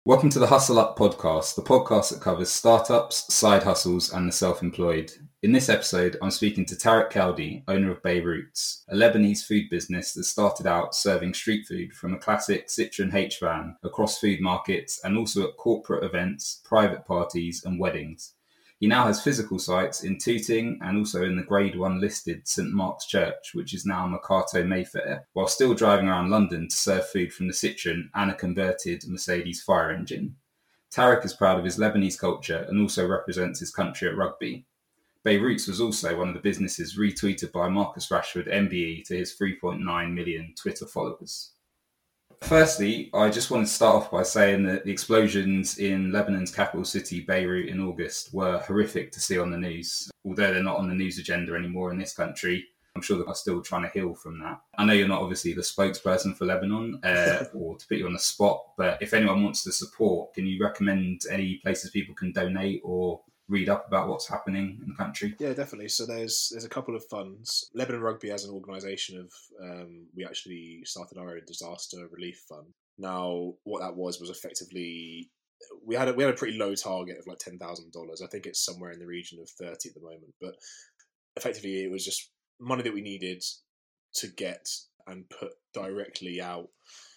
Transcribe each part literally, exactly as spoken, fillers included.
Welcome to the Hustle Up podcast, the podcast that covers startups, side hustles, and the self-employed. In this episode, I'm speaking to Tarek Kaldi, owner of Beirut's, a Lebanese food business that started out serving street food from a classic Citroen H van across food markets and also at corporate events, private parties, and weddings. He now has physical sites in Tooting and also in the Grade one listed St Mark's Church, which is now Mercato Mayfair, while still driving around London to serve food from the Citroen and a converted Mercedes fire engine. Tarek is proud of his Lebanese culture and also represents his country at rugby. Beirut's was also one of the businesses retweeted by Marcus Rashford M B E to his three point nine million Twitter followers. Firstly, I just want to start off by saying that the explosions in Lebanon's capital city, Beirut, in August were horrific to see on the news. Although they're not on the news agenda anymore in this country, I'm sure that they're still trying to heal from that. I know you're not obviously the spokesperson for Lebanon uh, or to put you on the spot, but if anyone wants to support, can you recommend any places people can donate or read up about what's happening in the country? Yeah, definitely. So there's there's a couple of funds. Lebanon Rugby as an organisation of um, we actually started our own disaster relief fund. Now, what that was was effectively we had a, we had a pretty low target of like ten thousand dollars. I think it's somewhere in the region of thirty at the moment. But effectively, it was just money that we needed to get and put directly out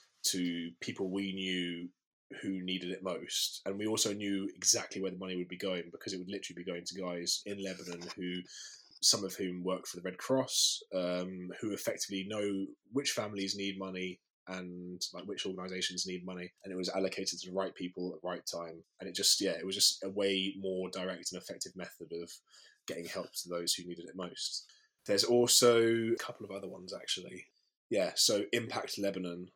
to people we knew who needed it most, and we also knew exactly where the money would be going because it would literally be going to guys in Lebanon who, some of whom work for the Red Cross, um, who effectively know which families need money and like which organisations need money, and it was allocated to the right people at the right time. And it just yeah, it was just a way more direct and effective method of getting help to those who needed it most. There's also a couple of other ones actually. Yeah, so Impact Lebanon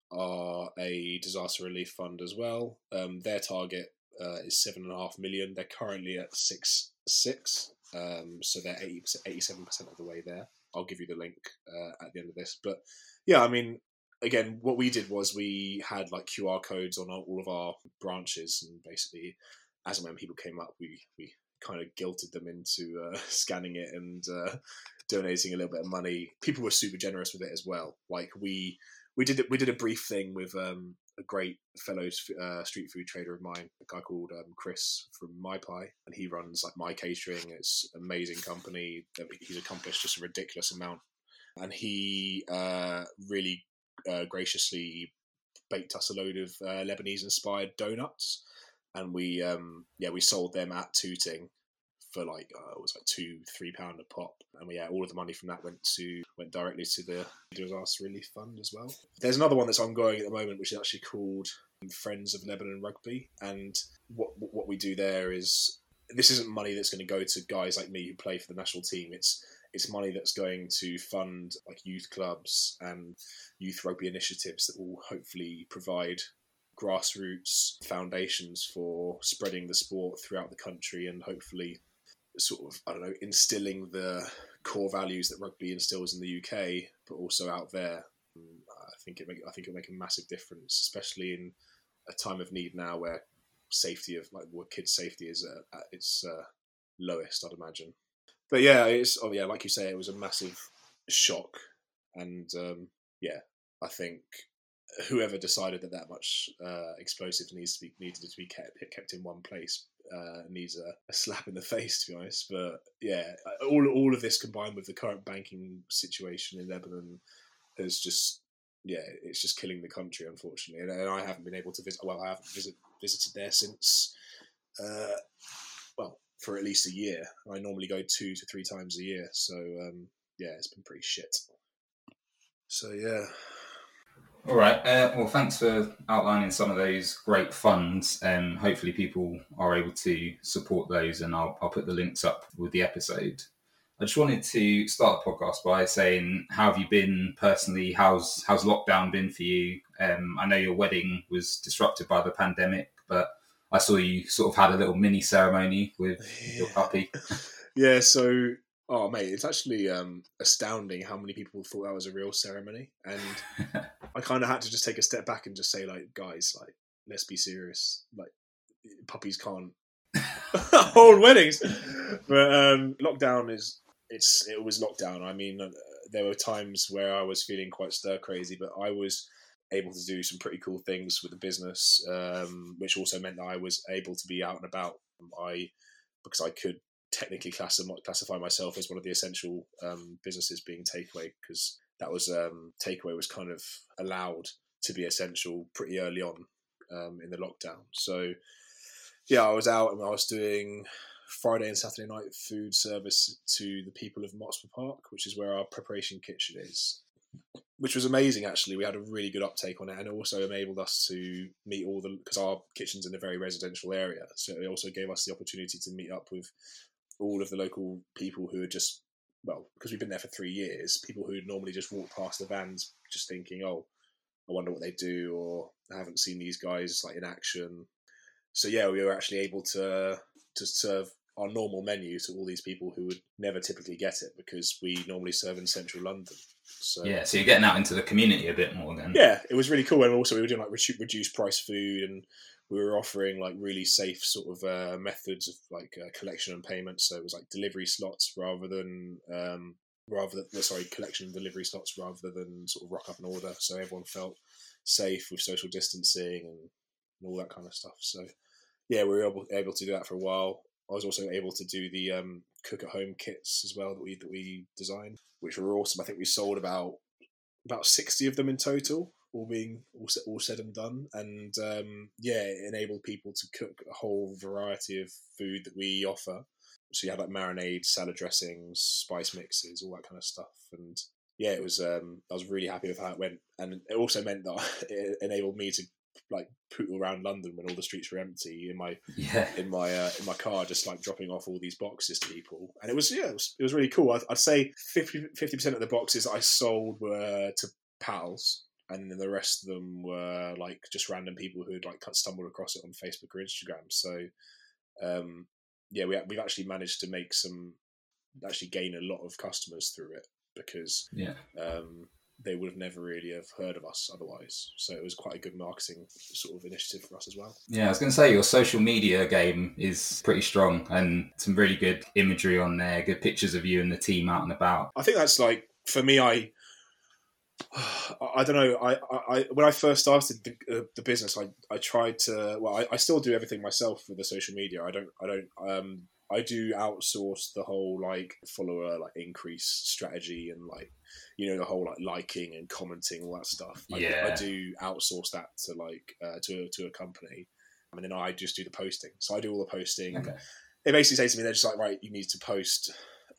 are a disaster relief fund as well. Um, their target uh, is seven and a half million. They're currently at six six, um, so they're eighty eighty-seven percent of the way there. I'll give you the link uh, at the end of this. But yeah, I mean, again, what we did was we had like Q R codes on all of our branches, and basically, as and when people came up, we we kind of guilted them into uh, scanning it and uh, donating a little bit of money. People were super generous with it as well. Like we. We did we did a brief thing with um, a great fellow uh, street food trader of mine, a guy called um, Chris from My Pie, and he runs like My Catering. It's an amazing company. He's accomplished just a ridiculous amount, and he uh, really uh, graciously baked us a load of uh, Lebanese-inspired donuts, and we um, yeah we sold them at Tooting for like uh, it was like two, three pound a pop, and we, yeah, all of the money from that went to went directly to the disaster relief fund as well. There's another one that's ongoing at the moment, which is actually called Friends of Lebanon Rugby, and what what we do there is this isn't money that's going to go to guys like me who play for the national team. It's it's money that's going to fund like youth clubs and youth rugby initiatives that will hopefully provide grassroots foundations for spreading the sport throughout the country and hopefully sort of, I don't know, instilling the core values that rugby instills in the U K, but also out there. I think it make, I think it'll make a massive difference, especially in a time of need now where safety of like where kids' safety is at, at its uh, lowest, I'd imagine. But yeah, it's oh yeah, like you say, it was a massive shock, and um, yeah, I think whoever decided that that much uh, explosives needs to be needed to be kept kept in one place uh, needs a, a slap in the face, to be honest. But yeah, all all of this combined with the current banking situation in Lebanon has just yeah, it's just killing the country, unfortunately. And, and I haven't been able to visit. Well, I haven't visit, visited there since uh, well for at least a year. I normally go two to three times a year, so um, yeah, it's been pretty shit. So yeah. All right. Uh, well, thanks for outlining some of those great funds. Um, hopefully people are able to support those, and I'll, I'll put the links up with the episode. I just wanted to start the podcast by saying, how have you been personally? How's how's lockdown been for you? Um, I know your wedding was disrupted by the pandemic, but I saw you sort of had a little mini ceremony with yeah. your puppy. Yeah, so... Oh, mate, it's actually um, astounding how many people thought that was a real ceremony. And I kind of had to just take a step back and just say, like, guys, like, let's be serious. Like, puppies can't hold weddings. But um, lockdown is, it's it was lockdown. I mean, uh, there were times where I was feeling quite stir crazy, but I was able to do some pretty cool things with the business, um, which also meant that I was able to be out and about. I because I could technically class, classify myself as one of the essential um, businesses being takeaway, because that was um, takeaway was kind of allowed to be essential pretty early on um, in the lockdown. So yeah, I was out and I was doing Friday and Saturday night food service to the people of Motspur Park, which is where our preparation kitchen is, which was amazing. Actually, we had a really good uptake on it, and it also enabled us to meet all the, because our kitchen's in a very residential area, so it also gave us the opportunity to meet up with all of the local people who had just, well, because we've been there for three years, people who normally just walk past the vans just thinking, oh, I wonder what they do, or I haven't seen these guys like in action. So yeah, we were actually able to to serve our normal menu to all these people who would never typically get it, because we normally serve in central London. So yeah, so you're getting out into the community a bit more then. Yeah, it was really cool. And also we were doing like reduced price food, and we were offering like really safe sort of uh, methods of like uh, collection and payment. So it was like delivery slots rather than um, rather than sorry collection and delivery slots rather than sort of rock up and order. So everyone felt safe with social distancing and, and all that kind of stuff. So yeah, we were able, able to do that for a while. I was also able to do the um, cook at home kits as well that we that we designed, which were awesome. I think we sold about about sixty of them in total, all being all, all said and done. And um, yeah, it enabled people to cook a whole variety of food that we offer. So you had like marinades, salad dressings, spice mixes, all that kind of stuff. And yeah, it was. Um, I was really happy with how it went, and it also meant that it enabled me to like poodle around London when all the streets were empty in my yeah. in my uh, in my car, just like dropping off all these boxes to people. And it was yeah, it was, it was really cool. I'd, I'd say fifty percent of the boxes I sold were to pals, and then the rest of them were like just random people who had like stumbled across it on Facebook or Instagram. So um, yeah, we we've actually managed to make some actually gain a lot of customers through it, because yeah. Um, they would have never really have heard of us otherwise. So it was quite a good marketing sort of initiative for us as well. Yeah, I was going to say your social media game is pretty strong, and some really good imagery on there, good pictures of you and the team out and about. I think that's like, for me, I I don't know. I, I when I first started the, uh, the business, I, I tried to, well, I, I still do everything myself with the social media. I don't, I don't, um, I do outsource the whole like follower like increase strategy, and like, you know, the whole like liking and commenting, all that stuff. I, yeah. I do outsource that to like uh, to to a company, and then I just do the posting. So I do all the posting. Okay. They basically say to me, they're just like, right, you need to post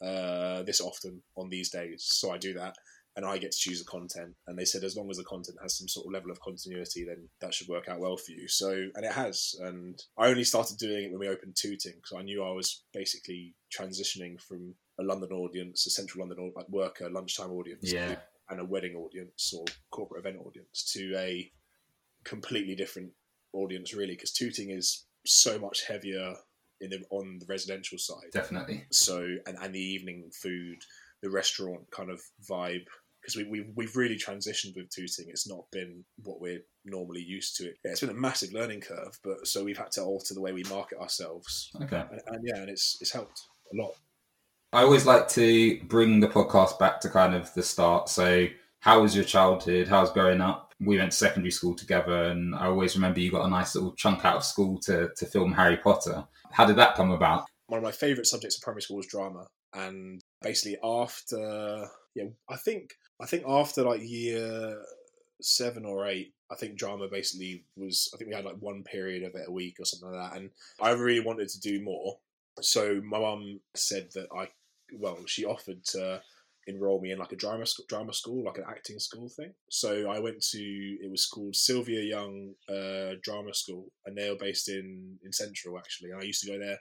uh, this often on these days. So I do that, and I get to choose the content. And they said as long as the content has some sort of level of continuity, then that should work out well for you. So, and it has. And I only started doing it when we opened Tooting, because I knew I was basically transitioning from a London audience, a central London like worker, lunchtime audience, yeah. and a wedding audience or corporate event audience, to a completely different audience, really, because Tooting is so much heavier in the, on the residential side. Definitely. So, and, and the evening food, the restaurant kind of vibe, because we, we, we've really transitioned with Tooting. It's not been what we're normally used to. Yeah, it's been a massive learning curve, but so we've had to alter the way we market ourselves. Okay. And, and yeah, and it's it's helped a lot. I always like to bring the podcast back to kind of the start. So how was your childhood? How was growing up? We went to secondary school together, and I always remember you got a nice little chunk out of school to, to film Harry Potter. How did that come about? One of my favourite subjects in primary school was drama. And basically after, yeah, I think, I think after like year seven or eight, I think drama basically was, I think we had like one period of it a week or something like that. And I really wanted to do more. So my mum said that I, well, she offered to enroll me in like a drama drama school, like an acting school thing. So I went to, it was called Sylvia Young uh, Drama School, and they were based in, in Central, actually. And I used to go there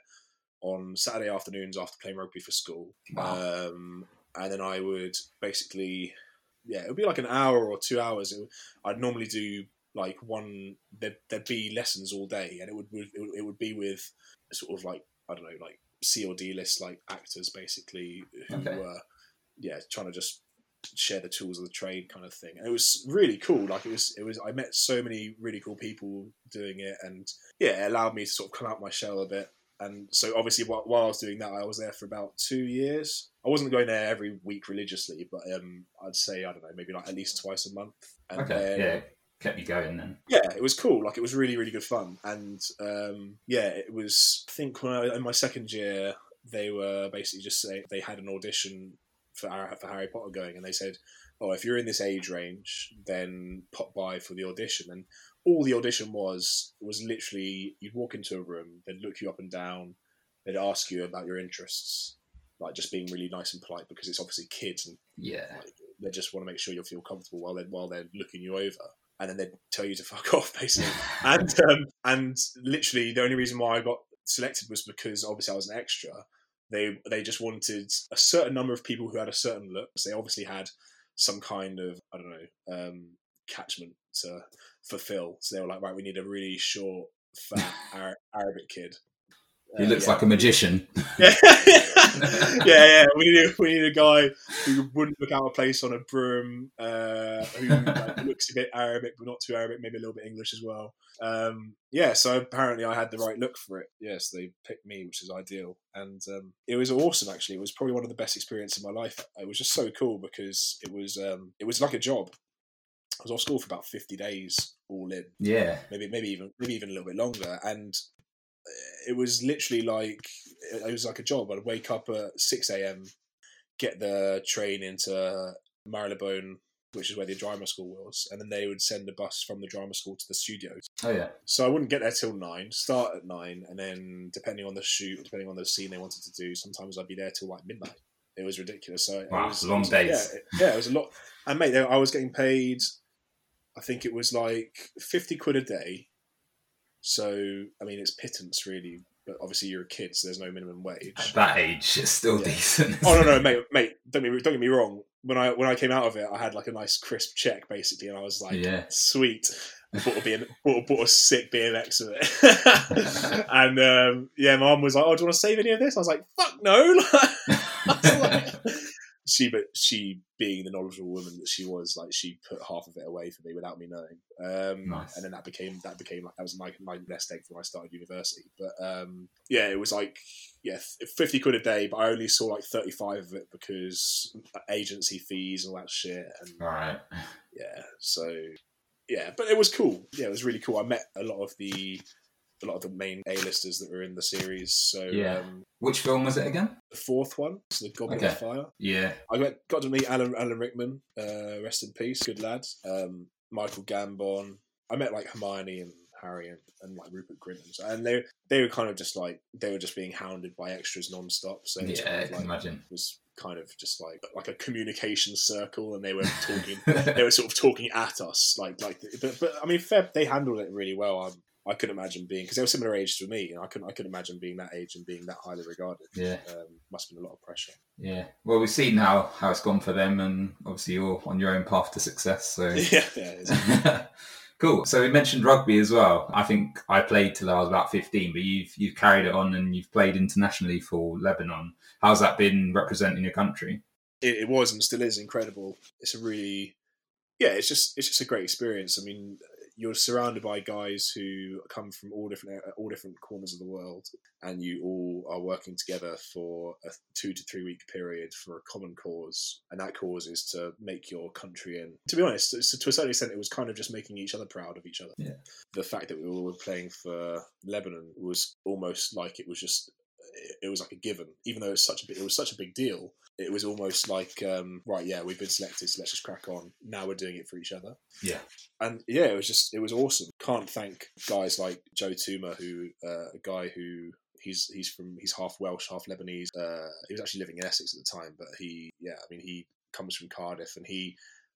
on Saturday afternoons after playing rugby for school. Wow. Um, and then I would basically, yeah, it would be like an hour or two hours. It would, I'd normally do like one, there'd, there'd be lessons all day, and it would, it would it would be with sort of like, I don't know, like C or D list like actors basically who Okay. were, yeah, trying to just share the tools of the trade kind of thing. And it was really cool. Like it was, it was, I met so many really cool people doing it, and yeah, it allowed me to sort of come out my shell a bit. And so obviously while, while I was doing that, I was there for about two years. I wasn't going there every week religiously, but um, I'd say, I don't know, maybe like at least twice a month. And Okay, then, yeah. kept you going then. Yeah, it was cool. Like, it was really, really good fun. And um, yeah, it was, I think when I, in my second year, they were basically just saying they had an audition for, for Harry Potter going, and they said, oh, if you're in this age range, then pop by for the audition. And all the audition was, was literally, you'd walk into a room, they'd look you up and down, they'd ask you about your interests, like just being really nice and polite, because it's obviously kids, and yeah, like, they just want to make sure you'll feel comfortable while they're, while they're looking you over. And then they'd tell you to fuck off, basically. and um, and literally, the only reason why I got selected was because obviously I was an extra. They they just wanted a certain number of people who had a certain look. So they obviously had some kind of, I don't know, um, catchment to fulfill. So they were like, right, we need a really short, fat Ar- Arabic kid. He uh, looks yeah. like a magician. yeah, yeah, yeah. We need a, we need a guy who wouldn't look out of place on a broom, uh, who like, looks a bit Arabic, but not too Arabic, maybe a little bit English as well. Um, yeah, so apparently I had the right look for it. Yes, they picked me, which is ideal. And um, it was awesome, actually. It was probably one of the best experiences of my life. It was just so cool because it was um, it was like a job. I was off school for about fifty days, all in. Yeah. Maybe maybe even maybe even a little bit longer. And it was literally like, it was like a job. I'd wake up at six a.m, get the train into Marylebone, which is where the drama school was, and then they would send a bus from the drama school to the studios. Oh yeah. So I wouldn't get there till nine, start at nine, and then depending on the shoot, depending on the scene they wanted to do, sometimes I'd be there till like midnight. It was ridiculous. So wow, it was, long it was, days. Yeah, it, yeah, it was a lot. And mate, I was getting paid, I think it was like fifty quid a day. So, I mean, it's pittance, really. But obviously, you're a kid, so there's no minimum wage. At that age, it's still yeah. decent. Oh no, no, mate, mate, don't get me, don't get me wrong. When I when I came out of it, I had like a nice crisp check, basically, and I was like, yeah. sweet. I bought a, B M, bought, bought a sick B M X of it. and um, yeah, my mum was like, oh, do you want to save any of this? I was like, fuck no. like, she, but she, being the knowledgeable woman that she was, like, she put half of it away for me without me knowing. Um, nice. And then that became that became like that was my my nest egg for when I started university. But um, yeah, it was like yeah, fifty quid a day, but I only saw like thirty five of it because agency fees and all that shit. And all right. Yeah, so yeah, but it was cool. Yeah, it was really cool. I met a lot of the a lot of the main A-listers that were in the series. So yeah. Um, which film was it again? The fourth one, so the Goblet okay. of Fire. Yeah, I got, got to meet Alan Alan Rickman. Uh, rest in peace, good lad. Um, Michael Gambon. I met like Hermione and Harry and, and like Rupert Grint, and, so, and they they were kind of just like they were just being hounded by extras non-stop. So it was yeah, kind of I can like, imagine. It was kind of just like like a communication circle, and they were talking. they were sort of talking at us, like like. But, but I mean, fair, they handled it really well. I'm, I couldn't imagine being, because they were similar ages to me, and I couldn't I couldn't imagine being that age and being that highly regarded. Yeah, um, must have been a lot of pressure. Yeah, well, we've seen now how it's gone for them, and obviously you're on your own path to success. So yeah, yeah. Cool. So we mentioned rugby as well. I think I played till I was about fifteen, but you've you've carried it on and you've played internationally for Lebanon. How's that been representing your country? It, it was and still is incredible. It's a really, yeah, it's just it's just a great experience. I mean, you're surrounded by guys who come from all different all different corners of the world, and you all are working together for a two to three week period for a common cause, and that cause is to make your country. And to be honest, to a certain extent, it was kind of just making each other proud of each other. Yeah. The fact that we all were playing for Lebanon was almost like it was just it was like a given, even though it's such a big, it was such a big deal. It was almost like, um, right, yeah, we've been selected, so let's just crack on. Now we're doing it for each other. Yeah. And yeah, it was just, it was awesome. Can't thank guys like Joe Tuma, who, uh, a guy who, he's he's from, he's half Welsh, half Lebanese. Uh, he was actually living in Essex at the time, but he, yeah, I mean, he comes from Cardiff, and he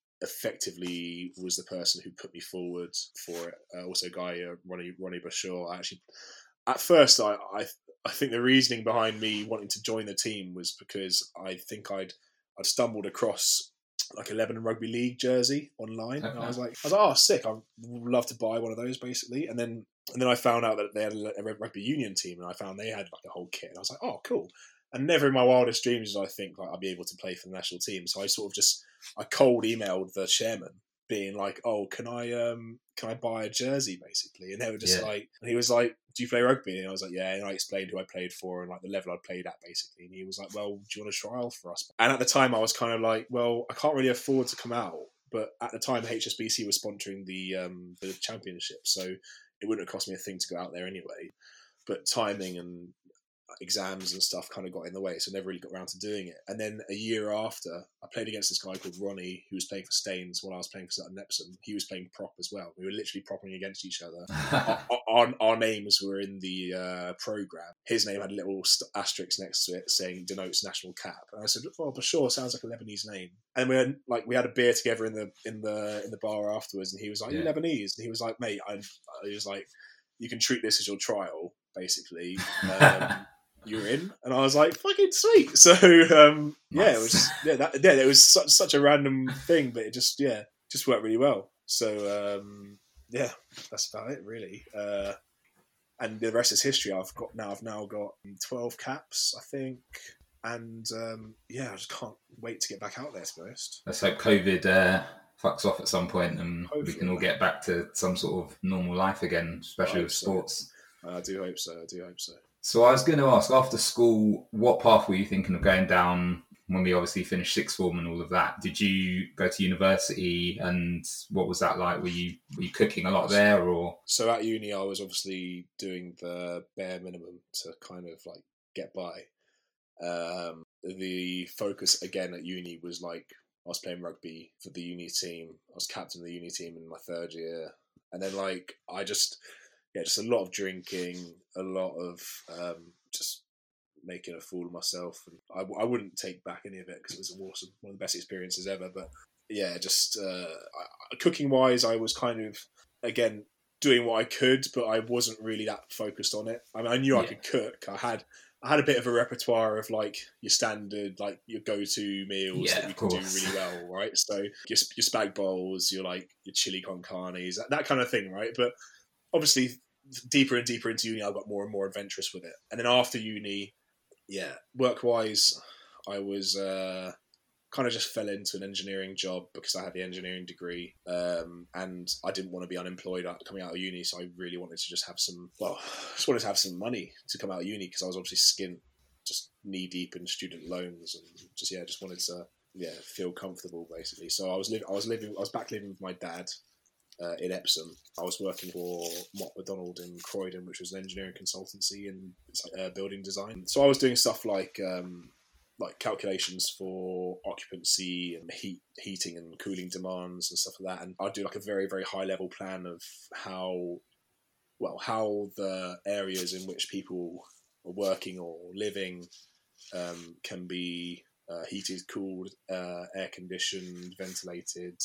effectively was the person who put me forward for it. Uh, also, a guy, uh, Ronnie, Ronnie Bashaw, I actually, at first, I, I I think the reasoning behind me wanting to join the team was because I think I'd I'd stumbled across like a Lebanon Rugby League jersey online. Okay. And I was like, I was like, oh, sick! I'd love to buy one of those, basically. And then and then I found out that they had a rugby union team, and I found they had like a whole kit. And I was like, oh, cool. And never in my wildest dreams did I think like I'd be able to play for the national team. So I sort of just I cold emailed the chairman, being like, oh, can I um can I buy a jersey, basically? And they were just yeah. like, and he was like, do you play rugby? And I was like, yeah. And I explained who I played for and like the level I'd played at, basically. And he was like, well, do you want a trial for us? And at the time I was kind of like, well, I can't really afford to come out, but at the time H S B C was sponsoring the um, the championship, so it wouldn't have cost me a thing to go out there anyway. But timing and exams and stuff kind of got in the way, so I never really got around to doing it. And then a year after, I played against this guy called Ronnie, who was playing for Staines while I was playing for Sutton Epsom. He was playing prop as well. We were literally propping against each other. our, our, our names were in the uh, programme. His name had a little st- asterisk next to it saying denotes national cap. And I said, "Oh, but sure, sounds like a Lebanese name." And we had, like we had a beer together in the in the in the bar afterwards, and he was like, yeah. "You Lebanese?" And he was like, "Mate," I, I was like, "You can treat this as your trial, basically." Um, you're in, and I was like, "Fucking sweet!" So um, yeah, nice. it was just, yeah, that, yeah, it was such such a random thing, but it just yeah, just worked really well. So um, yeah, that's about it really. Uh, and the rest is history. I've got now. I've now got twelve caps, I think, and um, yeah, I just can't wait to get back out there. To be honest, let's hope COVID uh, fucks off at some point, and Hopefully, we can all get back to some sort of normal life again, especially with sports. So. I do hope so. I do hope so. So I was going to ask, after school, what path were you thinking of going down when we obviously finished sixth form and all of that? Did you go to university, and what was that like? Were you were you cooking a lot there, or? So at uni, I was obviously doing the bare minimum to kind of like get by. Um, the focus again at uni was like I was playing rugby for the uni team. I was captain of the uni team in my third year, and then like I just. Yeah, just a lot of drinking, a lot of um, just making a fool of myself. And I, I wouldn't take back any of it because it was awesome, one of the best experiences ever. But yeah, just uh, cooking wise, I was kind of, again, doing what I could, but I wasn't really that focused on it. I mean, I knew yeah. I could cook. I had I had a bit of a repertoire of like your standard, like your go-to meals yeah, that you can do really well, right? So your, your spag bowls, your like your chili con carnes, that, that kind of thing, right? But obviously, deeper and deeper into uni, I got more and more adventurous with it. And then after uni, yeah, work-wise, I was uh, kind of just fell into an engineering job because I had the engineering degree, um, and I didn't want to be unemployed coming out of uni, so I really wanted to just have some, well, just wanted to have some money to come out of uni because I was obviously skint, just knee-deep in student loans, and just, yeah, just wanted to, yeah, feel comfortable, basically. So I was, li- I was living, I was back living with my dad, Uh, in Epsom. I was working for Mott MacDonald in Croydon, which was an engineering consultancy in uh, building design. So I was doing stuff like um, like calculations for occupancy and heat, heating and cooling demands and stuff like that. And I'd do like a very, very high level plan of how, well, how the areas in which people are working or living um, can be uh, heated, cooled, uh, air conditioned, ventilated.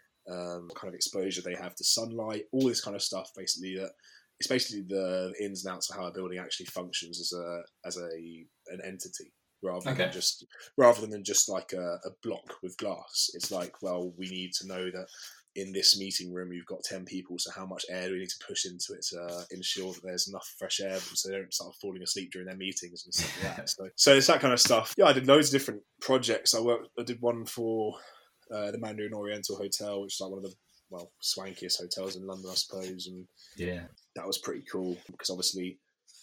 Um, what kind of exposure they have to sunlight, all this kind of stuff. Basically, that it's basically the ins and outs of how a building actually functions as a as a an entity, rather okay. than just rather than just like a, a block with glass. It's like, well, we need to know that in this meeting room you've got ten people, so how much air do we need to push into it to uh, ensure that there's enough fresh air so they don't start falling asleep during their meetings and stuff like that. So, so it's that kind of stuff. Yeah, I did loads of different projects. I worked. I did one for. Uh, the Mandarin Oriental Hotel, which is like one of the well swankiest hotels in London, I suppose, and yeah, that was pretty cool because obviously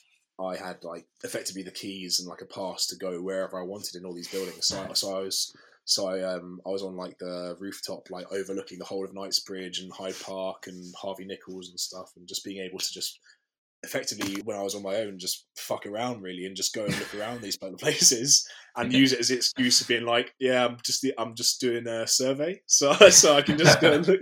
I had like effectively the keys and like a pass to go wherever I wanted in all these buildings. So, I, so I was so I um I was on like the rooftop, like overlooking the whole of Knightsbridge and Hyde Park and Harvey Nichols and stuff, and just being able to just effectively, when I was on my own, just fuck around really and just go and look around these places and okay. use it as an excuse of being like, yeah, I'm just I'm just doing a survey, so so I can just go and look,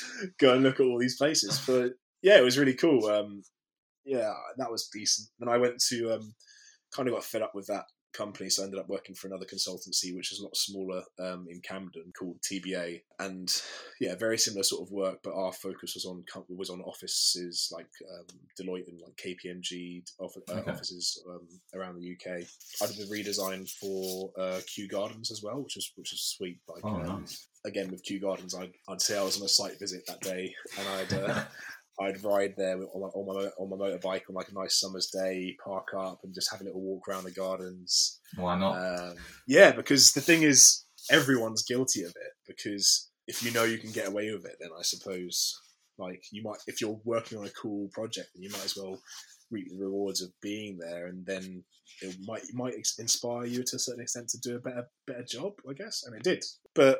go and look at all these places. But yeah, it was really cool. Um, yeah, that was decent. Then I went to um, kind of got fed up with that company, so I ended up working for another consultancy which is a lot smaller um, in Camden called T B A, and yeah, very similar sort of work, but our focus was on was on offices like um, Deloitte and like K P M G office, uh, okay. offices um, around the U K. I did the redesign for uh, Kew Gardens as well, which is which is sweet. Like oh, um, nice. Again with Kew Gardens, I'd, I'd say I was on a site visit that day, and I'd uh, I'd ride there on my, on my on my motorbike on like a nice summer's day, park up and just have a little walk around the gardens. Why not? Um, yeah, because the thing is, everyone's guilty of it. Because if you know you can get away with it, then I suppose like you might, if you're working on a cool project, then you might as well reap the rewards of being there, and then it might it might inspire you to a certain extent to do a better better job, I guess. And it did, but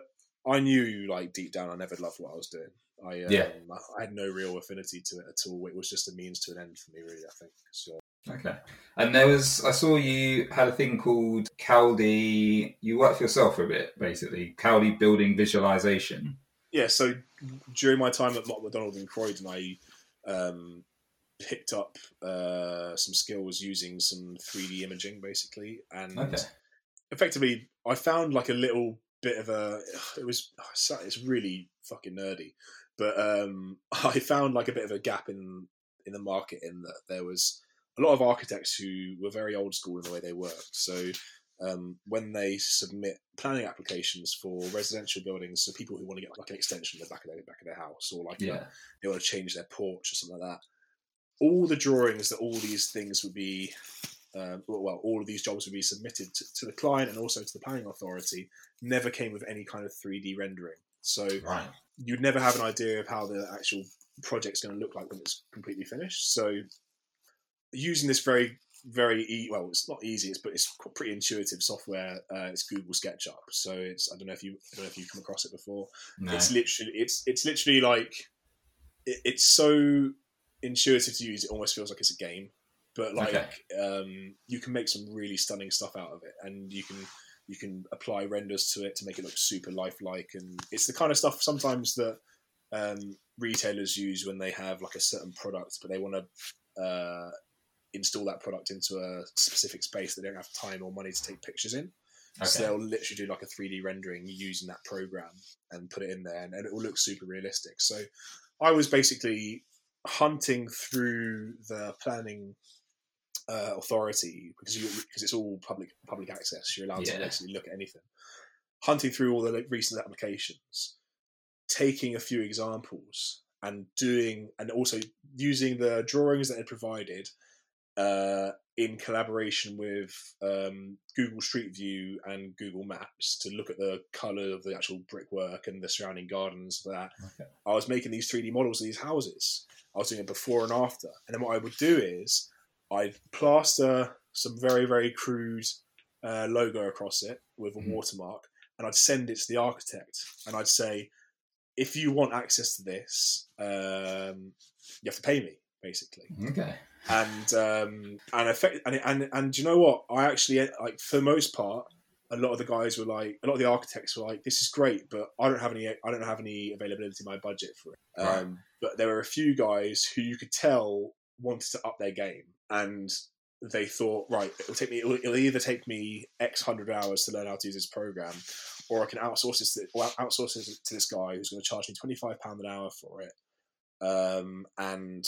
I knew, like, deep down, I never loved what I was doing. I um, Yeah. I had no real affinity to it at all. It was just a means to an end for me, really, I think. So. Okay. And there was, I saw you had a thing called Cowdy, you worked for yourself for a bit, basically. Cowdy Building Visualization. Yeah, so during my time at McDonald in Croydon, I um, picked up uh, some skills using some three D imaging, basically. And Okay. effectively, I found like a little bit of a, it was, it's really fucking nerdy, but um, I found like a bit of a gap in, in the market in that there was a lot of architects who were very old school in the way they worked. So um, when they submit planning applications for residential buildings, so people who want to get like an extension at the back of their, back of their house, or like yeah. a, they want to change their porch or something like that, all the drawings that all these things would be, um, well, all of these jobs would be submitted to, to the client and also to the planning authority, never came with any kind of three D rendering. So right. you'd never have an idea of how the actual project's going to look like when it's completely finished. So using this very, very, e- well, it's not easy, it's, but it's pretty intuitive software. Uh, it's Google SketchUp. So it's, I don't know if you, I don't know if you've come across it before. No. It's literally, it's, it's literally like, it, it's so intuitive to use. It almost feels like it's a game, but like, okay. um, you can make some really stunning stuff out of it, and you can, you can apply renders to it to make it look super lifelike. And it's the kind of stuff sometimes that, um, retailers use when they have like a certain product, but they want to, uh, install that product into a specific space they don't have time or money to take pictures in. Okay. So they'll literally do like a three D rendering using that program and put it in there, and, and it will look super realistic. So I was basically hunting through the planning uh, authority, because you, because it's all public public access. You're allowed yeah. to basically look at anything. Hunting through all the like, recent applications, taking a few examples, and doing, and also using the drawings that it provided. Uh, in collaboration with um, Google Street View and Google Maps to look at the colour of the actual brickwork and the surrounding gardens for that. Okay. I was making these three D models of these houses. I was doing a before and after. And then what I would do is I'd plaster some very, very crude uh, logo across it with a mm. watermark, and I'd send it to the architect. And I'd say, if you want access to this, um, you have to pay me, basically. Okay. And um, and effect and and and do you know what? I actually, like, for the most part, a lot of the guys were like, a lot of the architects were like, "This is great, but I don't have any, I don't have any availability in my budget for it." Right. Um, but there were a few guys who you could tell wanted to up their game, and they thought, right, it'll take me, it'll, it'll either take me X hundred hours to learn how to use this program, or I can outsource this, or outsource this to this guy who's going to charge me twenty-five pounds an hour for it, um, and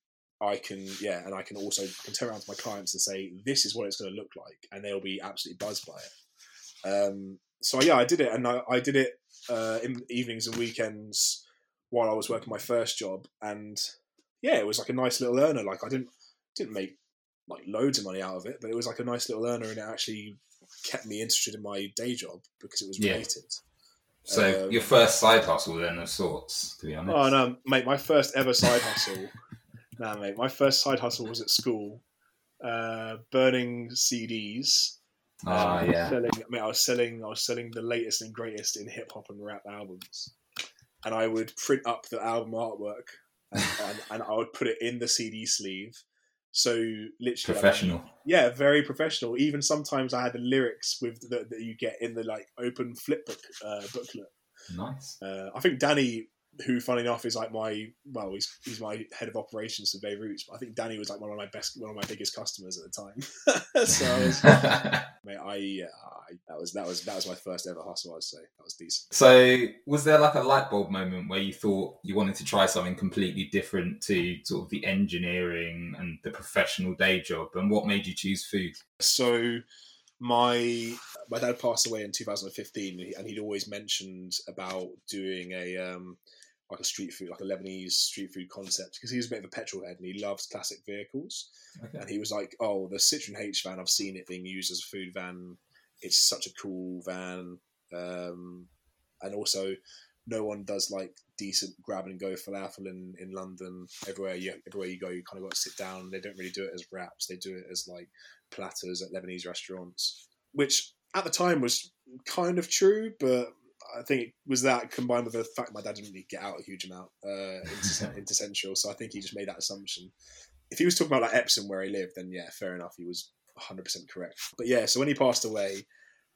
I can, yeah, and I can also I can turn around to my clients and say, this is what it's going to look like, and they'll be absolutely buzzed by it. Um, so yeah, I did it, and I, I did it uh, in evenings and weekends while I was working my first job, and yeah, it was like a nice little earner. Like I didn't didn't make like loads of money out of it, but it was like a nice little earner, and it actually kept me interested in my day job because it was related. Yeah. So um, your first side hustle then of sorts, to be honest. Oh no, mate, my first ever side hustle. Nah, mate, my first side hustle was at school, uh, burning C Ds. Ah, um, yeah. Selling, I mean, I was selling, I was selling the latest and greatest in hip hop and rap albums, and I would print up the album artwork, and, and, and I would put it in the C D sleeve. So literally, professional. I, yeah, very professional. Even sometimes I had the lyrics with the, that you get in the like open flip book uh, booklet. Nice. Uh, I think Danny, who, funny enough, is like my, well, he's he's my head of operations for Bay Roots. But I think Danny was like one of my best, one of my biggest customers at the time. So, I was, mate, I, I that was that was that was my first ever hustle. I'd say that was decent. So, was there like a light bulb moment where you thought you wanted to try something completely different to sort of the engineering and the professional day job, and what made you choose food? So, my my dad passed away in two thousand fifteen, and he'd always mentioned about doing a um. like a street food, like a Lebanese street food concept, because he was a bit of a petrol head and he loves classic vehicles. Okay. And he was like, oh, the Citroen H van, I've seen it being used as a food van. It's such a cool van. Um, and also, no one does like decent grab and go falafel in, in London. Everywhere you everywhere you go, you kind of got to sit down. They don't really do it as wraps. They do it as like platters at Lebanese restaurants, which at the time was kind of true, but I think it was that combined with the fact my dad didn't really get out a huge amount uh, into, into Central, so I think he just made that assumption. If he was talking about like Epsom where he lived, then yeah, fair enough, he was one hundred percent correct. But yeah, so when he passed away,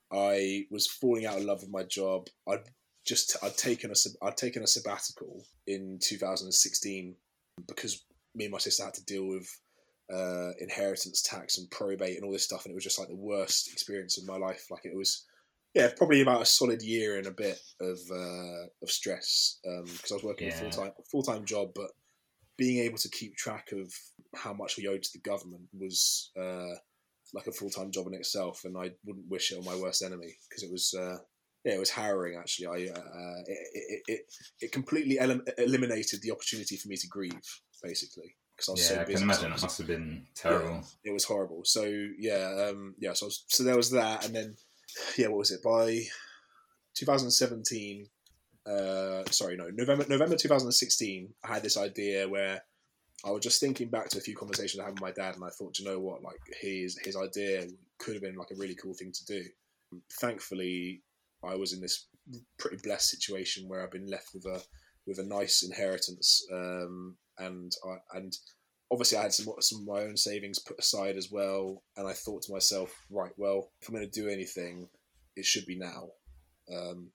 I was falling out of love with my job. I'd just I'd taken a I'd taken a sabbatical in two thousand sixteen because me and my sister had to deal with uh, inheritance tax and probate and all this stuff, and it was just like the worst experience of my life. Like it was, yeah, probably about a solid year and a bit of uh, of stress because um, I was working yeah. a full time full time job, but being able to keep track of how much we owed to the government was uh, like a full time job in itself, and I wouldn't wish it on my worst enemy because it was. Uh, Yeah, it was harrowing. Actually, I uh, it, it it it completely el- eliminated the opportunity for me to grieve, basically, because I was yeah, so busy. I can imagine it must have been terrible. Yeah, it was horrible. So yeah, um, yeah. So I was, so there was that, and then yeah, what was it? By twenty seventeen, uh, sorry, no, November November twenty sixteen, I had this idea where I was just thinking back to a few conversations I had with my dad, and I thought, you know what, like his his idea could have been like a really cool thing to do. Thankfully, I was in this pretty blessed situation where I've been left with a with a nice inheritance, um, and I, and obviously I had some some of my own savings put aside as well. And I thought to myself, right, well, if I'm going to do anything, it should be now. Um,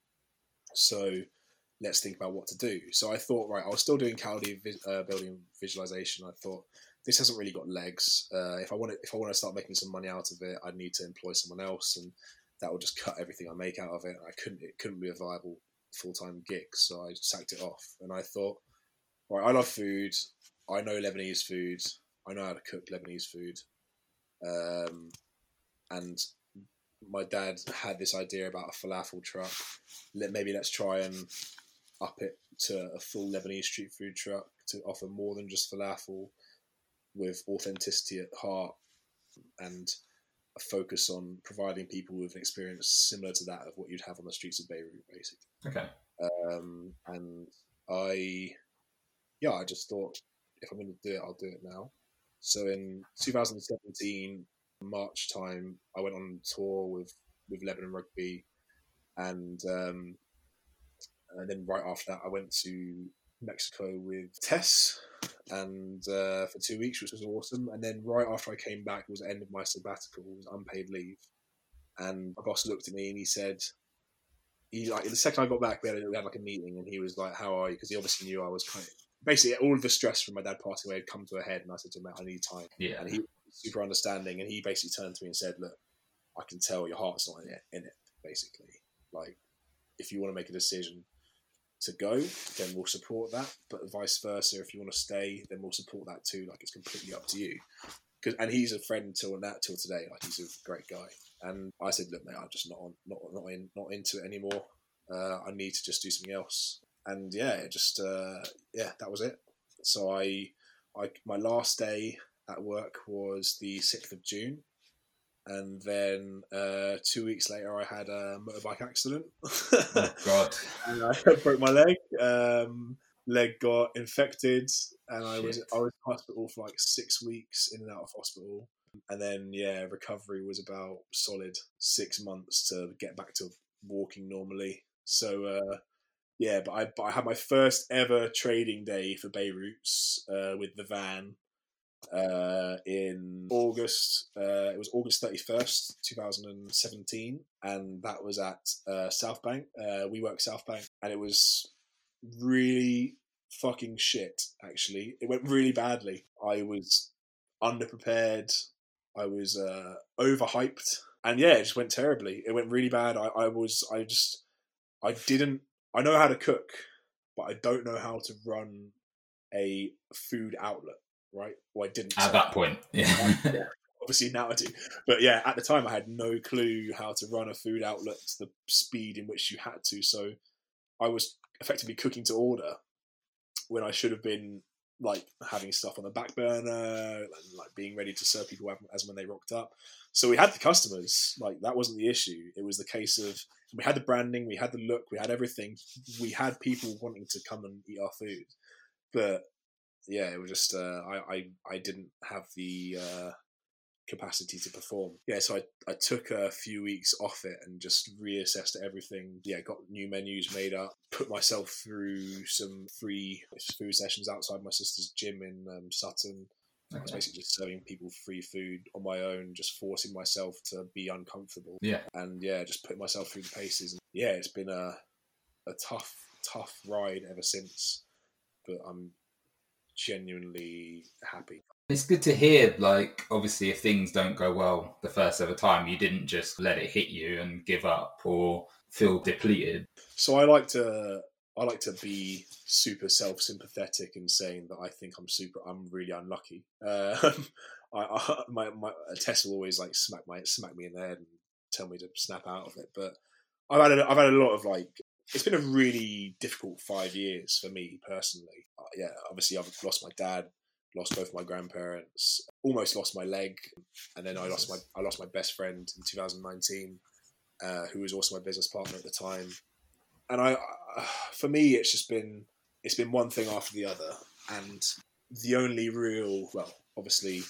so let's think about what to do. So I thought, right, I was still doing Cowdy uh, building visualization. I thought this hasn't really got legs. Uh, if I want to, if I want to start making some money out of it, I'd need to employ someone else, and that would just cut everything I make out of it. I couldn't, it couldn't be a viable full-time gig. So I sacked it off. And I thought, right, I love food. I know Lebanese food. I know how to cook Lebanese food. Um, and my dad had this idea about a falafel truck. Let, maybe let's try and up it to a full Lebanese street food truck to offer more than just falafel with authenticity at heart and a focus on providing people with an experience similar to that of what you'd have on the streets of Beirut, basically. Okay. Um, and I, yeah, I just thought, if I'm going to do it, I'll do it now. So in two thousand seventeen, March time, I went on tour with, with Lebanon Rugby, and um, and then right after that, I went to Mexico with Tess, and uh, for two weeks, which was awesome. And then right after I came back, it was the end of my sabbatical, it was unpaid leave. And my boss looked at me and he said, he like the second I got back, we had, we had like a meeting, and he was like, "How are you?" Because he obviously knew I was kind of basically all of the stress from my dad passing away had come to a head, and I said to him, "I need time." Yeah. And he was super understanding, and he basically turned to me and said, "Look, I can tell your heart's not in it. In it, basically. Like, if you want to make a decision to go, then we'll support that. But vice versa, if you want to stay, then we'll support that too. Like, it's completely up to you." Cause, and he's a friend till that till today. Like, he's a great guy. And I said, "Look, mate, I'm just not on, not not in, not into it anymore. Uh, I need to just do something else." And yeah, it just uh, yeah, that was it. So I, I my last day at work was the sixth of June. And then uh, two weeks later, I had a motorbike accident. Oh, God. And I broke my leg. Um, leg got infected, and I was Shit. I was in hospital for like six weeks, in and out of hospital. And then, yeah, recovery was about solid six months to get back to walking normally. So, uh, yeah, but I, but I had my first ever trading day for Beirut's uh, with the van. Uh, in August, uh, it was August thirty-first, twenty seventeen, and that was at uh, South Bank. Uh, we work South Bank, and it was really fucking shit, actually. It went really badly. I was underprepared, I was uh, overhyped, and yeah, it just went terribly. It went really bad. I, I was, I just, I didn't, I know how to cook, but I don't know how to run a food outlet. Right? Well, I didn't. At sorry. that point, yeah. yeah. Obviously now I do. But yeah, at the time I had no clue how to run a food outlet to the speed in which you had to. So I was effectively cooking to order when I should have been like having stuff on the back burner and like being ready to serve people as when they rocked up. So we had the customers. Like, that wasn't the issue. It was the case of we had the branding, we had the look, we had everything. We had people wanting to come and eat our food. But yeah, it was just uh, I, I I didn't have the uh, capacity to perform. Yeah, so I, I took a few weeks off it and just reassessed everything. Yeah, got new menus made up, put myself through some free food sessions outside my sister's gym in um, Sutton. Okay. I was basically just serving people free food on my own, just forcing myself to be uncomfortable. Yeah. And yeah, just putting myself through the paces. And yeah, it's been a a tough, tough ride ever since, but I'm genuinely happy. It's good to hear, like, obviously if things don't go well the first ever time, you didn't just let it hit you and give up or feel depleted. So I like to I like to be super self-sympathetic in saying that I think I'm super I'm really unlucky. Uh, I, I my, my Tess will always like smack my smack me in the head and tell me to snap out of it, but I've had a, I've had a lot of like it's been a really difficult five years for me personally. Uh, yeah, obviously I've lost my dad, lost both my grandparents, almost lost my leg, and then I lost my I lost my best friend in two thousand nineteen, uh, who was also my business partner at the time. And I, uh, for me, it's just been it's been one thing after the other, and the only real well, obviously,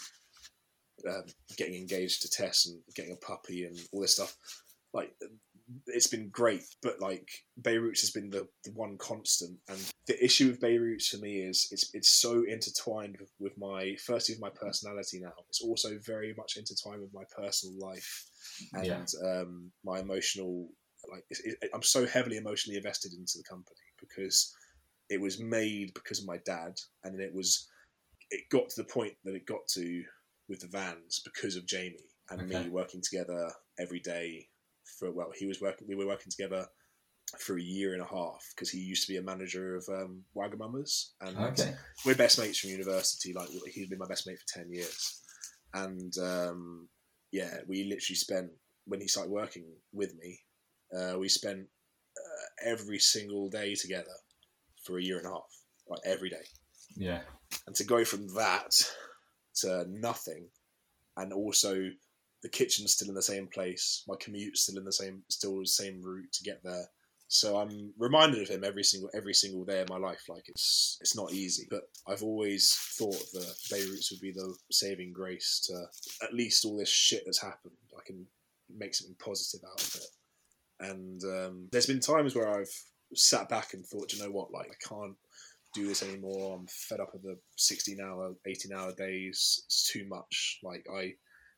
um, getting engaged to Tess and getting a puppy and all this stuff, like. It's been great, but like Beirut has been the, the one constant. And the issue with Beirut for me is it's it's so intertwined with, with my firstly with my personality now. It's also very much intertwined with my personal life and yeah. um, my emotional. Like it, it, I'm so heavily emotionally invested into the company because it was made because of my dad, and then it was it got to the point that it got to with the vans because of Jamie and okay. me working together every day. For well, he was working. We were working together for a year and a half because he used to be a manager of um, Wagamama's, and okay. we're best mates from university. Like he'd been my best mate for ten years, and um, yeah, we literally spent when he started working with me, uh, we spent uh, every single day together for a year and a half, like every day. Yeah, and to go from that to nothing, and also. The kitchen's still in the same place. My commute's still in the same, still the same route to get there. So I'm reminded of him every single every single day of my life. Like it's it's not easy, but I've always thought that Beirut would be the saving grace to at least all this shit that's happened. I can make something positive out of it. And um, there's been times where I've sat back and thought, you know what, like I can't do this anymore. I'm fed up of the sixteen hour, eighteen hour days. It's too much. Like I.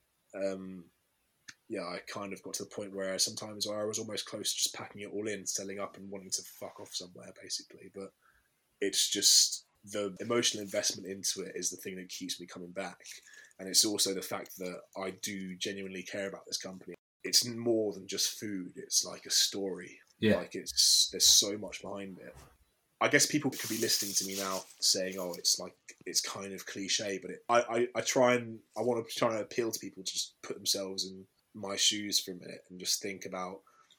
Um, yeah, I kind of got to the point where sometimes where I was almost close to just packing it all in, selling up and wanting to fuck off somewhere, basically. But it's just the emotional investment into it is the thing that keeps me coming back. And it's also the fact that I do genuinely care about this company. It's more than just food. It's like a story. Yeah. Like it's there's so much behind it. I guess people could be listening to me now saying, oh, it's like, it's kind of cliche, but it, I, I, I try and, I want to try and appeal to people to just put themselves in my shoes for a minute and just think about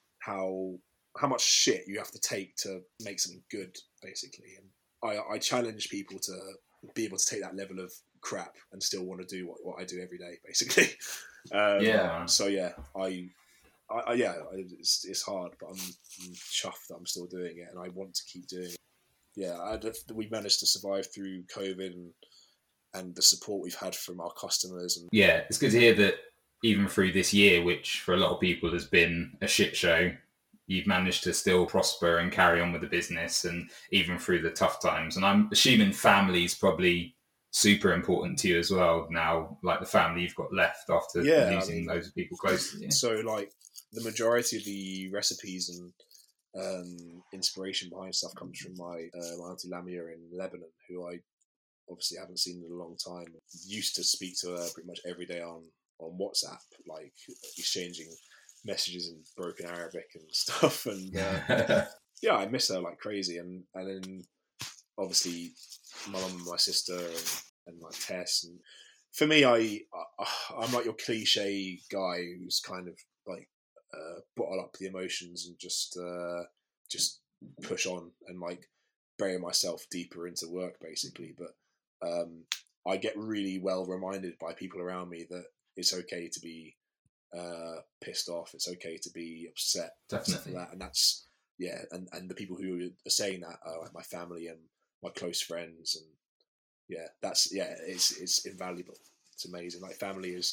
how, how much shit you have to take to make something good, basically. And I, I challenge people to be able to take that level of crap and still want to do what, what I do every day, basically. Um, yeah. So yeah, I, I, I yeah, it's, it's hard, but I'm, I'm chuffed that I'm still doing it and I want to keep doing it. Yeah, I, we managed to survive through COVID and and the support we've had from our customers. And yeah, it's good to hear that even through this year, which for a lot of people has been a shit show, you've managed to still prosper and carry on with the business, and even through the tough times. And I'm assuming family's probably super important to you as well now, like the family you've got left after yeah, losing I mean, loads of people close to you. So, like, the majority of the recipes and um, inspiration behind stuff comes from my, uh, my auntie Lamia in Lebanon, who I obviously haven't seen in a long time. Used to speak to her pretty much every day on, on WhatsApp, like exchanging messages in broken Arabic and stuff. And uh, yeah, I miss her like crazy. And, and then obviously my mum and my sister and, and like Tess. And for me, I, I I'm like your cliche guy who's kind of like uh, bottle up the emotions and just uh, just push on and like bury myself deeper into work, basically. But um, I get really well reminded by people around me that it's okay to be uh, pissed off. It's okay to be upset. Definitely. Like that. And that's, yeah. And, and the people who are saying that are like my family and my close friends. And yeah, that's, yeah, it's, it's invaluable. It's amazing. Like family is,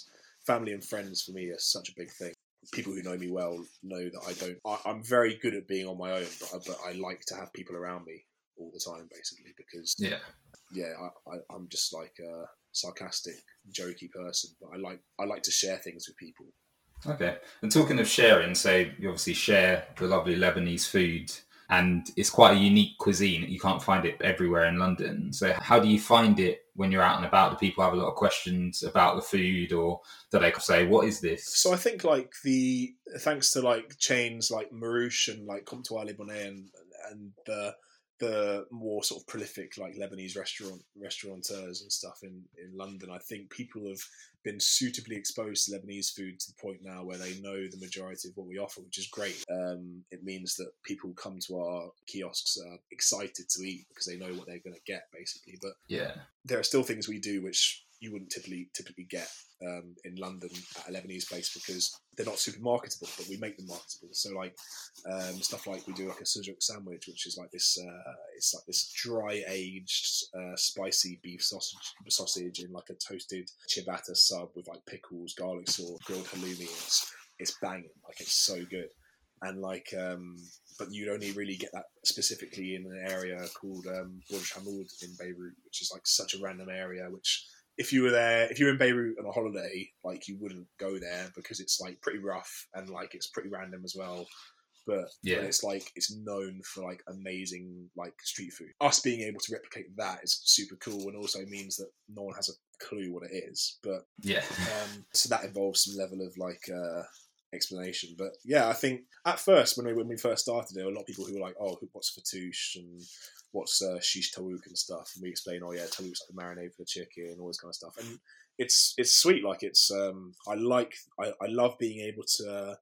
family and friends for me are such a big thing. People who know me well know that I don't. I, I'm very good at being on my own, but I, but I like to have people around me all the time, basically, because Yeah. yeah, I, I, I'm just like a sarcastic, jokey person, but I like I like to share things with people. Okay. And talking of sharing, so you obviously share the lovely Lebanese food, and it's quite a unique cuisine. You can't find it everywhere in London. So how do you find it when you're out and about? Do people have a lot of questions about the food, or do they say, what is this? So I think like the thanks to like chains like Marouche and like Comptoir Libanais and and the the more sort of prolific like Lebanese restaurant restaurateurs and stuff in, in London, I think people have been suitably exposed to Lebanese food to the point now where they know the majority of what we offer, which is great. Um, it means that people come to our kiosks uh, excited to eat because they know what they're going to get, basically. But yeah, there are still things we do which you wouldn't typically typically get um, in London at a Lebanese place because they're not super marketable, but we make them marketable. So like um, stuff like we do like a sujuk sandwich, which is like this, uh, it's like this dry aged uh, spicy beef sausage sausage in like a toasted ciabatta sub with like pickles, garlic sauce, grilled halloumi. It's it's banging, like it's so good. And like, um, but you'd only really get that specifically in an area called um, Burj Hammoud in Beirut, which is like such a random area. Which, if you were there, if you were in Beirut on a holiday, like you wouldn't go there because it's like pretty rough and like it's pretty random as well. But, yeah. but it's like it's known for like amazing like street food. Us being able to replicate that is super cool, and also means that no one has a clue what it is. But yeah, um, so that involves some level of like. Uh, explanation, but yeah, I think at first when we when we first started, there were a lot of people who were like, "Oh, what's fatouche and what's uh, shish tawouk and stuff," and we explain, "Oh yeah, tawouk's like the marinade for the chicken and all this kind of stuff." And it's it's sweet, like it's um, I like I, I love being able to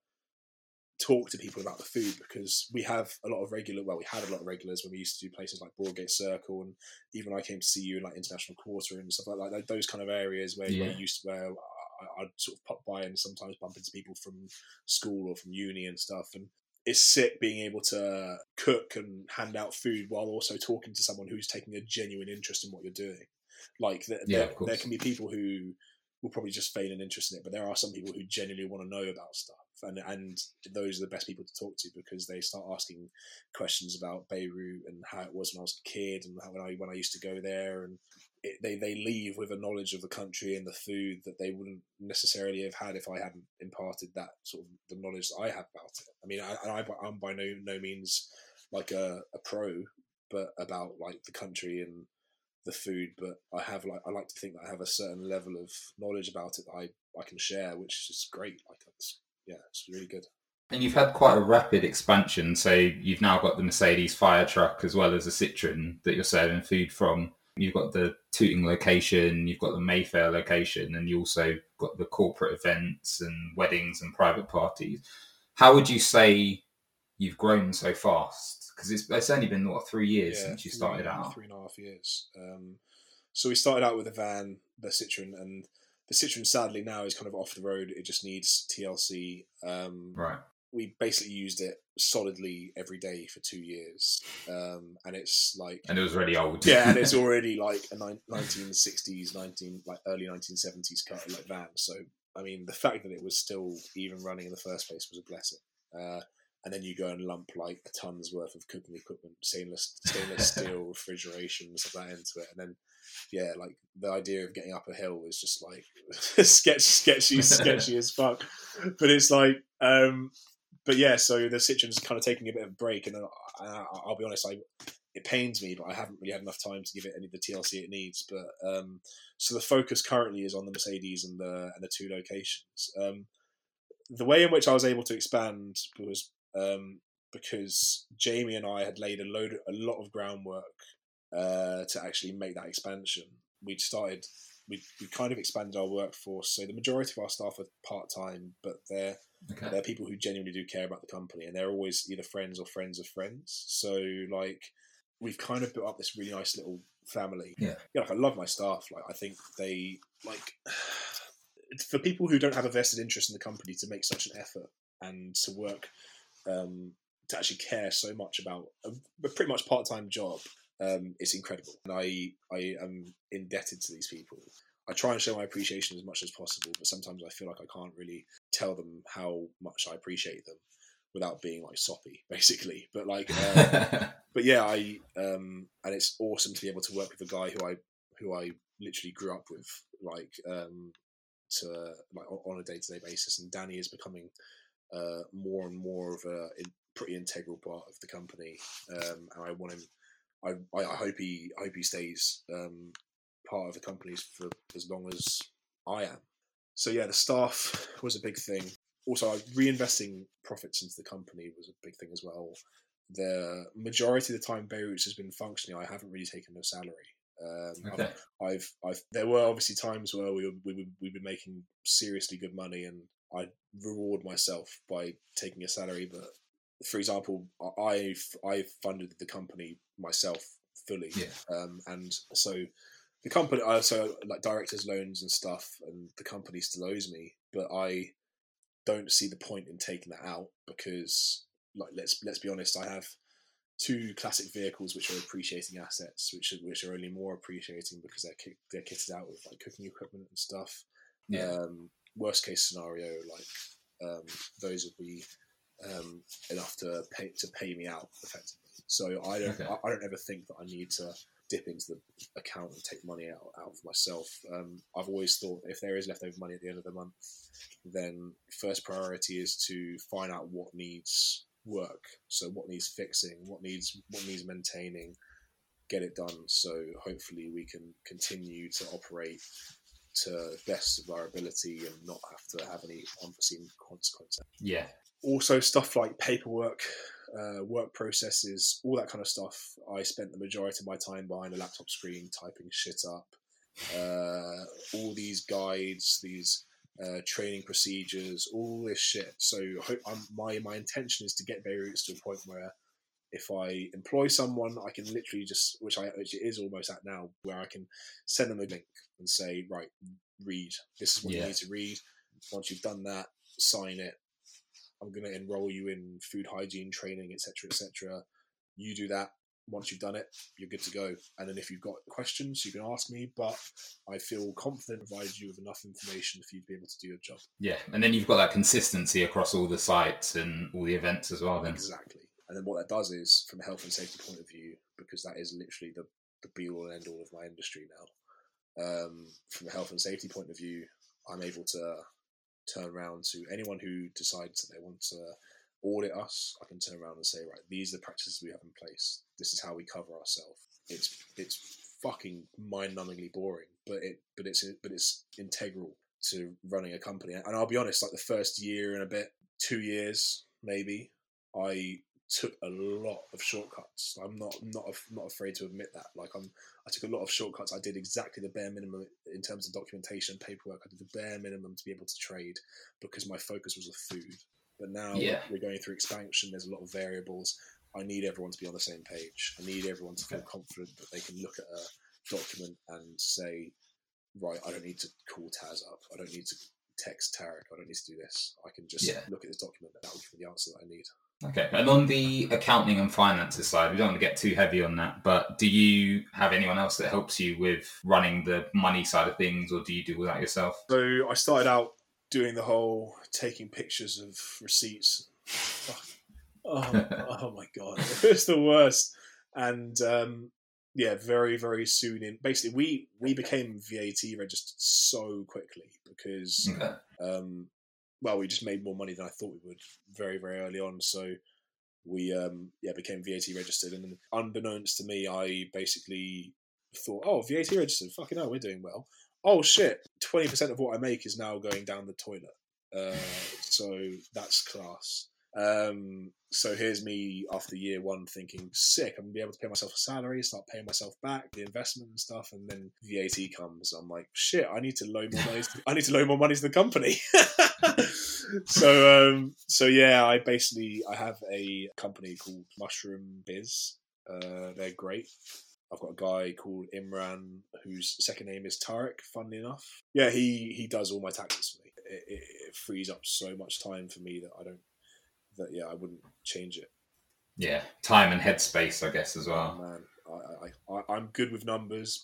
talk to people about the food because we have a lot of regular. Well, we had a lot of regulars when we used to do places like Broadgate Circle, and even I came to see you in like International Quarter and stuff like that. Like those kind of areas where, yeah. where you used to where. I'd sort of pop by and sometimes bump into people from school or from uni and stuff. And it's sick being able to cook and hand out food while also talking to someone who's taking a genuine interest in what you're doing. Like, there, yeah, there, there can be people who will probably just feign an interest in it, but there are some people who genuinely want to know about stuff. And and those are the best people to talk to because they start asking questions about Beirut and how it was when I was a kid and how when I, when I used to go there. And it, they, they leave with a knowledge of the country and the food that they wouldn't necessarily have had if I hadn't imparted that sort of the knowledge that I have about it. I mean, I, I, I'm by no, no means like a, a pro, but about like the country and the food, but I have like I like to think that I have a certain level of knowledge about it that I, I can share, which is great. Like it's, yeah, it's really good. And you've had quite a rapid expansion. So you've now got the Mercedes fire truck as well as a Citroen that you're serving food from. You've got the Tooting location, you've got the Mayfair location, and you also got the corporate events and weddings and private parties. How would you say you've grown so fast? Because it's, it's only been, what, three years yeah, since you started three, out? Three and a half years. Um, so we started out with a van, the Citroen, and the Citroen sadly now is kind of off the road. It just needs T L C. Um, right. We basically used it solidly every day for two years. Um, and it's like... And it was really old. Yeah, and it's already like a nineteen sixties, nineteen like early nineteen seventies car like van. So, I mean, the fact that it was still even running in the first place was a blessing. Uh, and then you go and lump like a ton's worth of cooking equipment, stainless stainless steel refrigeration, stuff like that into it, and then yeah, like the idea of getting up a hill is just like sketch, sketchy, sketchy as fuck. But it's like, um, but yeah, so the Citroen's kind of taking a bit of a break, and I, I'll be honest, I it pains me, but I haven't really had enough time to give it any of the T L C it needs. But um, so the focus currently is on the Mercedes and the and the two locations. Um, the way in which I was able to expand was. Um, because Jamie and I had laid a load, a lot of groundwork uh, to actually make that expansion. We'd started, we we kind of expanded our workforce. So the majority of our staff are part time, but they're okay. they're people who genuinely do care about the company, and they're always either friends or friends of friends. So like we've kind of built up this really nice little family. Yeah, yeah. Like I love my staff. Like I think they like for people who don't have a vested interest in the company to make such an effort and to work. Um, to actually care so much about a, a pretty much part-time job, um, it's incredible. And I, I am indebted to these people. I try and show my appreciation as much as possible, but sometimes I feel like I can't really tell them how much I appreciate them without being like soppy, basically. But like, um, but yeah, I um, and it's awesome to be able to work with a guy who I who I literally grew up with, like um, to like on a day to day basis. And Danny is becoming uh, more and more of a in, pretty integral part of the company, um, and I want him. I, I hope he I hope he stays um, part of the company for as long as I am. So yeah, the staff was a big thing. Also, reinvesting profits into the company was a big thing as well. The majority of the time Beirut's has been functioning, I haven't really taken no salary. Um, Okay. I've, I've, I've, there were obviously times where we were, we were, we've been making seriously good money, and I reward myself by taking a salary. But for example, I've, I've funded the company myself fully, Yeah. um, and so the company, also like directors' loans and stuff, and the company still owes me, but I don't see the point in taking that out because, like, let's let's be honest, I have two classic vehicles which are appreciating assets, which are, which are only more appreciating because they're they're kitted out with like cooking equipment and stuff. Yeah. Um, worst case scenario, like um, those would be um, enough to pay to pay me out effectively. So I don't Okay. I, I don't ever think that I need to dip into the account and take money out, out for myself. Um, I've always thought if there is leftover money at the end of the month, then first priority is to find out what needs work. So what needs fixing, what needs what needs maintaining, get it done. So hopefully we can continue to operate to the best of our ability and not have to have any unforeseen consequences. Yeah. Also stuff like paperwork, uh, work processes, all that kind of stuff. I spent the majority of my time behind a laptop screen typing shit up. Uh, all these guides, these uh, training procedures, all this shit. So I'm, my my intention is to get Beirut's to a point where if I employ someone, I can literally just, which I which it is almost at now, where I can send them a link and say, right, read. This is what Yeah. you need to read. Once you've done that, sign it. I'm going to enroll you in food hygiene training, et cetera, et cetera. You do that. Once you've done it, you're good to go. And then if you've got questions, you can ask me. But I feel confident provided you with enough information for you to be able to do your job. Yeah, and then you've got that consistency across all the sites and all the events as well. Then Exactly. And then what that does is, from a health and safety point of view, because that is literally the, the be-all and end-all of my industry now, um, from a health and safety point of view, I'm able to turn around to anyone who decides that they want to audit us. I can turn around and say, right, these are the practices we have in place. This is how we cover ourselves. It's it's fucking mind-numbingly boring, but it but it's but it's integral to running a company. And I'll be honest, like the first year and a bit, two years maybe, I took a lot of shortcuts. I'm not not not afraid to admit that. Like I'm, I took a lot of shortcuts. I did exactly the bare minimum in terms of documentation, paperwork. I did the bare minimum to be able to trade because my focus was the food. But now yeah. we're going through expansion. There's a lot of variables. I need everyone to be on the same page. I need everyone to feel Okay. confident that they can look at a document and say, right, I don't need to call Taz up. I don't need to text Tarek. I don't need to do this. I can just Yeah. look at this document and that will give me the answer that I need. Okay, and on the accounting and finances side, we don't want to get too heavy on that, but do you have anyone else that helps you with running the money side of things, or do you do all that yourself? So I started out doing the whole taking pictures of receipts. Oh, oh my God, it's the worst. And um, yeah, very, very soon in, basically we, we became V A T registered so quickly because, Okay. um, well, we just made more money than I thought we would very, very early on. So we, um, yeah, became V A T registered. And unbeknownst to me, I basically thought, oh, V A T registered, fucking hell, we're doing well. Oh shit, twenty percent of what I make is now going down the toilet. Uh, so that's class. Um, so here's me after year one thinking, sick, I'm going to be able to pay myself a salary, start paying myself back, the investment and stuff, and then V A T comes. I'm like, shit, I need to loan more money. To, I need to loan more money to the company. so, um, so yeah, I basically, I have a company called Mushroom Biz. Uh, they're great. I've got a guy called Imran whose second name is Tarek, funnily enough. Yeah, he, he does all my taxes for me. It, it, it frees up so much time for me that I don't, that yeah, I wouldn't change it. Yeah, time and headspace, I guess, as well. Oh, man, I, I, I, I'm good with numbers, but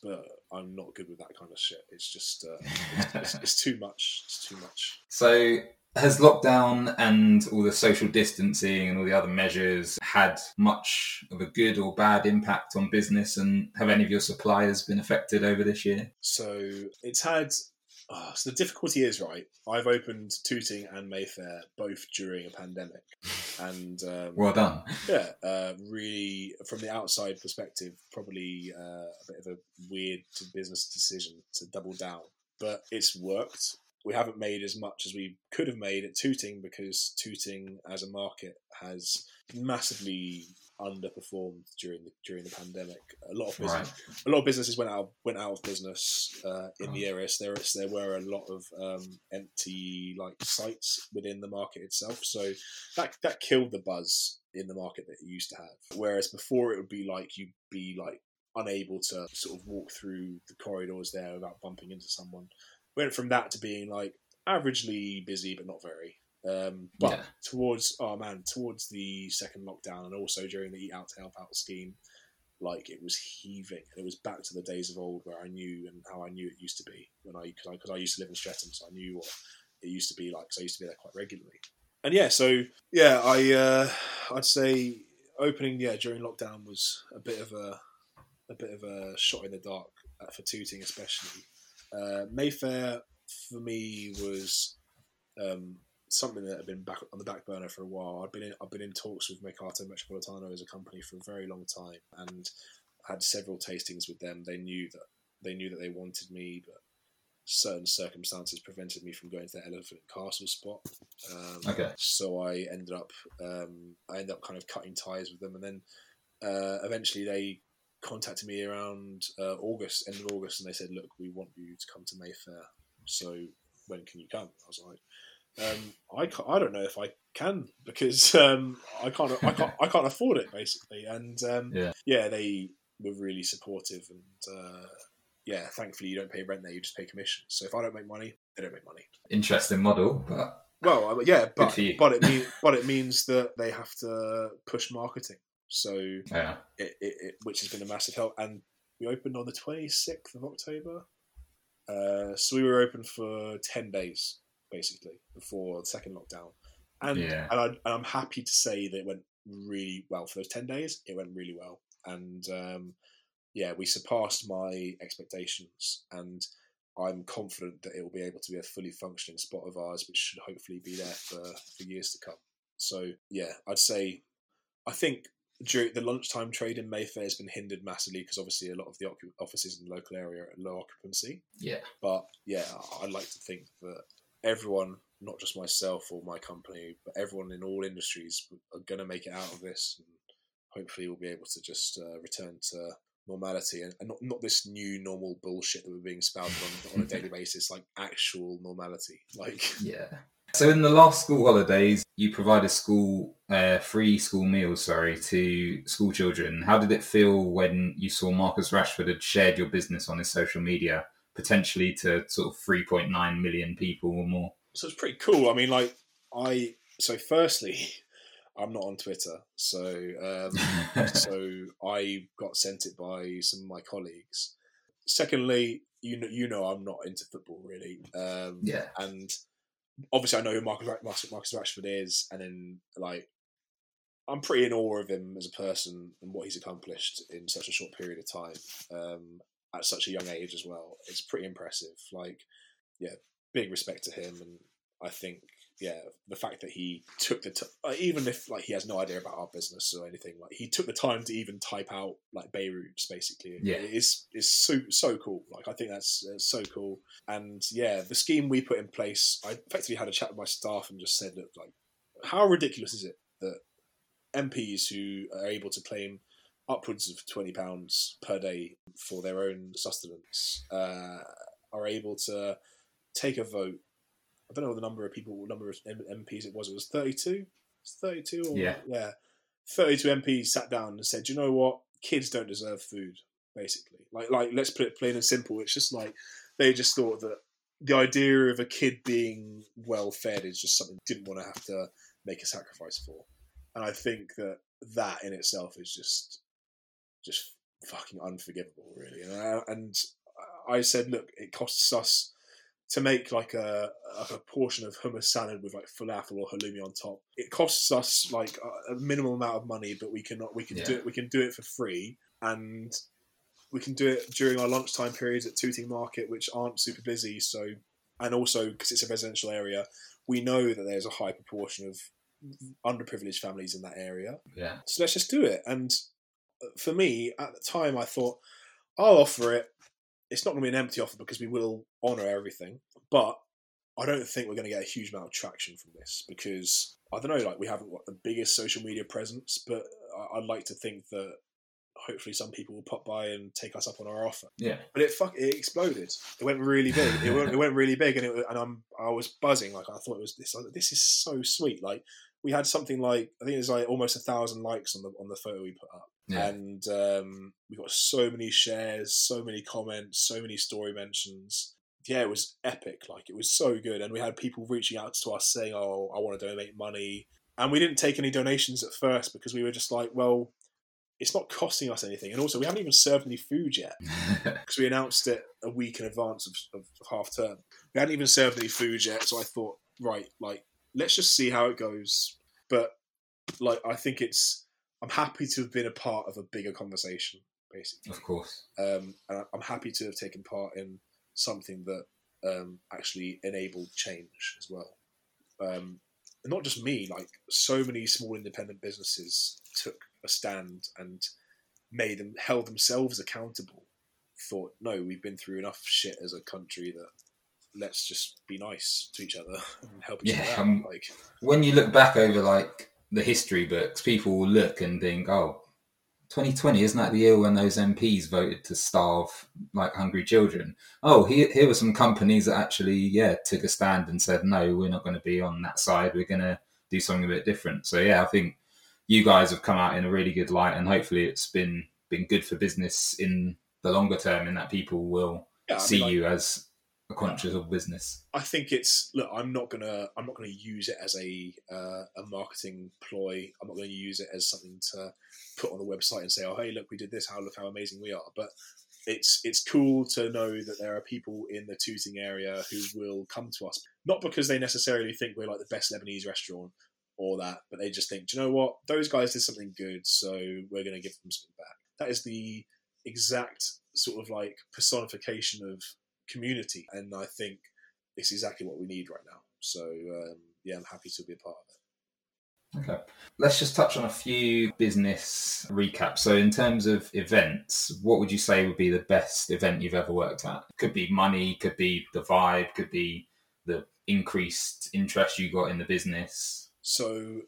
I'm not good with that kind of shit. It's just uh, it's, it's, it's too much. It's too much. So has lockdown and all the social distancing and all the other measures had much of a good or bad impact on business? And have any of your suppliers been affected over this year? So it's had. Oh, so the difficulty is, right, I've opened Tooting and Mayfair both during a pandemic. And um, well done. Yeah, uh, really, from the outside perspective, probably uh, a bit of a weird business decision to double down. But it's worked. We haven't made as much as we could have made at Tooting because Tooting as a market has massively underperformed during the during the pandemic. A lot of business, right. a lot of businesses went out went out of business uh, in oh. the area. So there, there were a lot of um, empty like sites within the market itself. So that that killed the buzz in the market that it used to have. Whereas before it would be like you'd be like unable to sort of walk through the corridors there without bumping into someone. Went from that to being like averagely busy but not very. Um, but yeah. towards oh man, towards the second lockdown and also during the Eat Out to Help Out scheme, like it was heaving. It was back to the days of old where I knew and how I knew it used to be when I because I, cause I used to live in Streatham, so I knew what it used to be like. So I used to be there quite regularly. And yeah, so yeah, I uh, I'd say opening yeah during lockdown was a bit of a a bit of a shot in the dark uh, for Tooting especially. Uh, Mayfair for me was. Um, something that had been back on the back burner for a while. I've been in, I've been in talks with Mercato Metropolitano as a company for a very long time, and had several tastings with them. They knew that they knew that they wanted me, but certain circumstances prevented me from going to the Elephant Castle spot. Um, okay. So I ended up um, I ended up kind of cutting ties with them, and then uh, eventually they contacted me around uh, August, end of August, and they said, "Look, we want you to come to Mayfair. So when can you come?" I was like. Um, I can't, I don't know if I can because um, I can't I can't I can't afford it basically, and um, yeah. yeah, they were really supportive, and uh, yeah, thankfully you don't pay rent there, you just pay commission. So if I don't make money, they don't make money. Interesting model, but well, yeah, but but it means but it means that they have to push marketing, so yeah, it, it, it which has been a massive help. And we opened on the twenty-sixth of October, uh, so we were open for ten days. Basically, before the second lockdown, and yeah. and, I, and I'm happy to say that it went really well for those ten days. It went really well, and um, yeah, we surpassed my expectations, and I'm confident that it will be able to be a fully functioning spot of ours, which should hopefully be there for, for years to come. So yeah, I'd say I think during the lunchtime trade in Mayfair has been hindered massively because obviously a lot of the offices in the local area are at low occupancy. Yeah, but yeah, I'd like to think that. Everyone, not just myself or my company, but everyone in all industries are going to make it out of this, and hopefully we'll be able to just uh, return to normality and, and not, not this new normal bullshit that we're being spouted on, on a daily basis, like actual normality. Like, yeah. So in the last school holidays, you provided school uh, free school meals, sorry, to school children. How did it feel when you saw Marcus Rashford had shared your business on his social media? Potentially to sort of three point nine million people or more. So it's pretty cool. I mean, like, I, so firstly, I'm not on Twitter. So, um, so I got sent it by some of my colleagues. Secondly, you know, you know, I'm not into football really. Um, yeah. And obviously I know who Marcus, Marcus Rashford is. And then like, I'm pretty in awe of him as a person and what he's accomplished in such a short period of time. Um, at such a young age as well. It's pretty impressive. Like, yeah, big respect to him. And I think, yeah, the fact that he took the, t- uh, even if like he has no idea about our business or anything, like he took the time to even type out like Beirut's basically. Yeah. It is, is so, so cool. Like, I think that's uh, so cool. And yeah, the scheme we put in place, I effectively had a chat with my staff and just said, look, like, how ridiculous is it that M Ps who are able to claim upwards of twenty pounds per day for their own sustenance uh, are able to take a vote. I don't know the number of people, number of M Ps it was. It was thirty-two. It's thirty-two. Or, yeah. Yeah. thirty-two M Ps sat down and said, "You know what? Kids don't deserve food." Basically, like, like let's put it plain and simple. It's just like they just thought that the idea of a kid being well fed is just something they didn't want to have to make a sacrifice for. And I think that that in itself is just. just fucking unforgivable, really. And, I, and I said, look, it costs us to make like a like a portion of hummus salad with like falafel or halloumi on top. It costs us like a, a minimal amount of money, but we can we can Yeah. do it. We can do it for free, and we can do it during our lunchtime periods at Tooting Market, which aren't super busy. So, and also because it's a residential area, we know that there's a high proportion of underprivileged families in that area. Yeah. So let's just do it. And for me, at the time, I thought, I'll offer it. It's not going to be an empty offer because we will honour everything. But I don't think we're going to get a huge amount of traction from this because, I don't know, like we haven't got the biggest social media presence, but I'd like to think that hopefully some people will pop by and take us up on our offer. Yeah. But it fuck, it exploded. It went really big. It went, it went really big, and it, and I'm I was buzzing. Like I thought it was this. I was like, this is so sweet. Like we had something like I think it was like almost a thousand likes on the on the photo we put up, Yeah. and um, we got so many shares, so many comments, so many story mentions. Yeah, it was epic. Like it was so good, and we had people reaching out to us saying, "Oh, I want to donate money," and we didn't take any donations at first because we were just like, well. It's not costing us anything. And also, we haven't even served any food yet because we announced it a week in advance of, of half term. We hadn't even served any food yet. So I thought, right, like, let's just see how it goes. But, like, I think it's, I'm happy to have been a part of a bigger conversation, basically. Of course. Um, and I'm happy to have taken part in something that um, actually enabled change as well. Um, and not just me, like, so many small independent businesses took a stand and made them held themselves accountable. Thought, no, we've been through enough shit as a country that let's just be nice to each other and help each Yeah, other out. um, Like when you look back over like the history books, people will look and think, "Oh, twenty twenty isn't that the year when those M Ps voted to starve like hungry children?" Oh, here here were some companies that actually, yeah, took a stand and said, "No, we're not going to be on that side. We're going to do something a bit different." So yeah, I think you guys have come out in a really good light, and hopefully it's been been good for business in the longer term, in that people will yeah, I see mean, like, you as a conscious of business. I think it's look. I'm not gonna. I'm not gonna use it as a uh, a marketing ploy. I'm not going to use it as something to put on the website and say, "Oh, hey, look, we did this. How look how amazing we are." But it's it's cool to know that there are people in the Tooting area who will come to us, not because they necessarily think we're like the best Lebanese restaurant or that, but they just think, do you know what? Those guys did something good, so we're going to give them something back. That is the exact sort of like personification of community, and I think it's exactly what we need right now. So um, yeah, I'm happy to be a part of it. Okay, let's just touch on a few business recaps. So in terms of events, what would you say would be the best event you've ever worked at? Could be money, could be the vibe, could be the increased interest you got in the business. So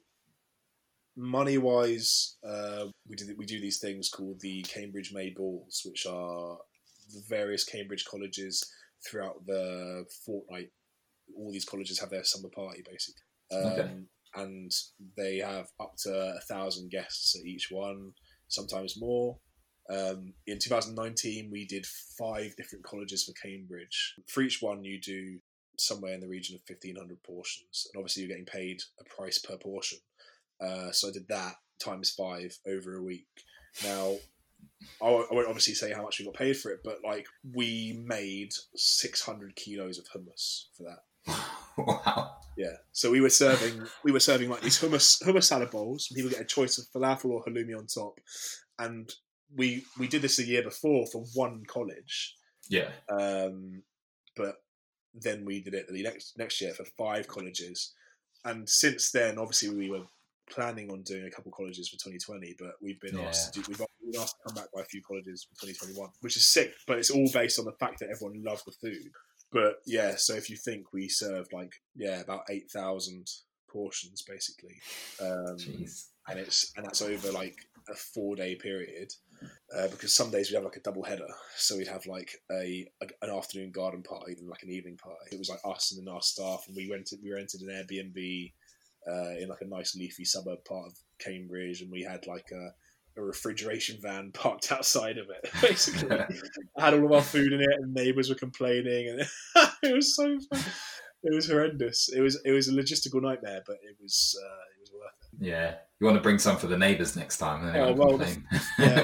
money-wise, uh, we do we do these things called the Cambridge May Balls, which are the various Cambridge colleges throughout the fortnight. All these colleges have their summer party, basically. Um, Okay. And they have up to a thousand guests at each one, sometimes more. Um, in two thousand nineteen, we did five different colleges for Cambridge. For each one, you do somewhere in the region of fifteen hundred portions. And obviously, you're getting paid a price per portion. Uh, so I did that times five over a week. Now, I won't I won't obviously say how much we got paid for it, but like we made six hundred kilos of hummus for that. Wow. Yeah, so we were serving we were serving like these hummus hummus salad bowls. People get a choice of falafel or halloumi on top, and we we did this a year before for one college. Yeah. Um, but then we did it the next next year for five colleges, and since then, obviously, we were planning on doing a couple colleges for twenty twenty, but we've been Yeah. asked to do, we've been asked to come back by a few colleges for twenty twenty-one, which is sick. But it's all based on the fact that everyone loved the food. But yeah, so if you think we served like yeah about eight thousand portions basically, um, Jeez. and it's and that's over like a four day period. Uh, because some days we have like a double header, so we'd have like a, a an afternoon garden party and like an evening party. It was like us and then our staff, and we rented we rented an Airbnb uh, in like a nice leafy suburb part of Cambridge, and we had like a, a refrigeration van parked outside of it. Basically, I had all of our food in it, and neighbours were complaining, and it was so fun. It was horrendous. It was it was a logistical nightmare, but it was uh, it was worth it. Yeah. You want to bring some for the neighbours next time. And Oh, well, the, yeah, well,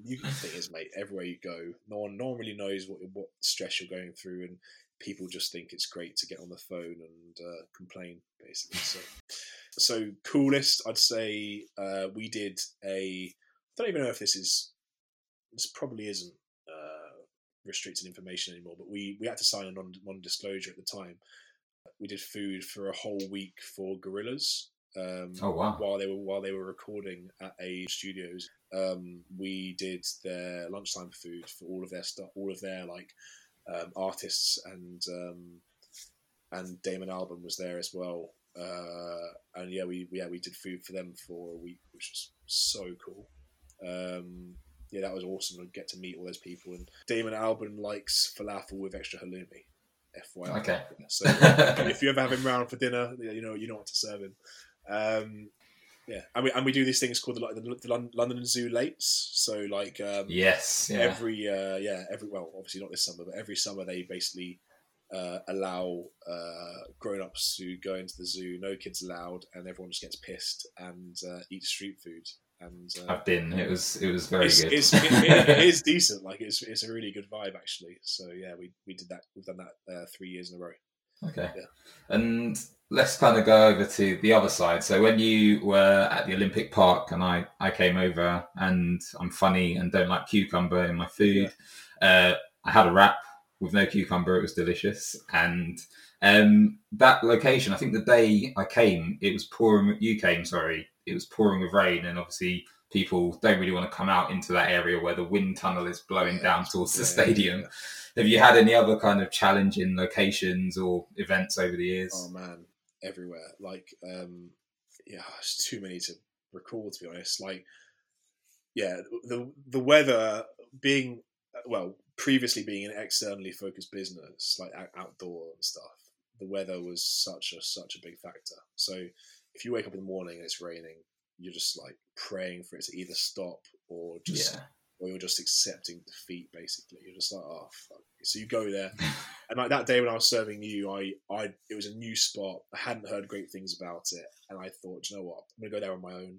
you, the thing is, mate, everywhere you go, no one, no one really knows what what stress you're going through, and people just think it's great to get on the phone and uh, complain, basically. So, so coolest, I'd say uh, we did a. I don't even know if this is. This probably isn't uh, restricted information anymore, but we we had to sign a non non disclosure at the time. We did food for a whole week for Gorillaz. Um, oh wow! While they were while they were recording at A Studios, um, we did their lunchtime food for all of their stuff, all of their like um, artists, and um, and Damon Albarn was there as well. Uh, and yeah, we yeah we did food for them for a week, which was so cool. Um, yeah, that was awesome to get to meet all those people. And Damon Albarn likes falafel with extra halloumi. F Y I. Okay. So if you ever have him round for dinner, you know you know what to serve him. Um, yeah, and we and we do these things called the, the, the London Zoo Lates. So like um, yes, yeah. every uh, yeah every well obviously not this summer, but every summer they basically uh, allow uh, grown-ups to go into the zoo, no kids allowed, and everyone just gets pissed and uh, eats street food. And uh, I've been. It was it was very it's, good. It's, it, it, it is decent. Like it's it's a really good vibe actually. So yeah, we we did that. We've done that uh, three years in a row. Okay. Yeah. And let's kind of go over to the other side. So when you were at the Olympic Park and I, I came over and I'm funny and don't like cucumber in my food, yeah. uh, I had a wrap with no cucumber. It was delicious. And um, that location, I think the day I came, it was pouring, you came, sorry, it was pouring with rain. And obviously people don't really want to come out into that area where the wind tunnel is blowing yeah. down towards the yeah, stadium. Yeah. Have you had any other kind of challenging locations or events over the years? Oh man, everywhere. Like, um, yeah, it's too many to recall, to be honest. Like, yeah, the the weather being, well, previously being an externally focused business, like outdoor and stuff, the weather was such a such a big factor. So if you wake up in the morning and it's raining, you're just like praying for it to either stop or just. Yeah. Or you're just accepting defeat, basically. You're just like, oh, fuck. So you go there. And like that day when I was serving you, I, I, it was a new spot. I hadn't heard great things about it. And I thought, you know what? I'm going to go there on my own.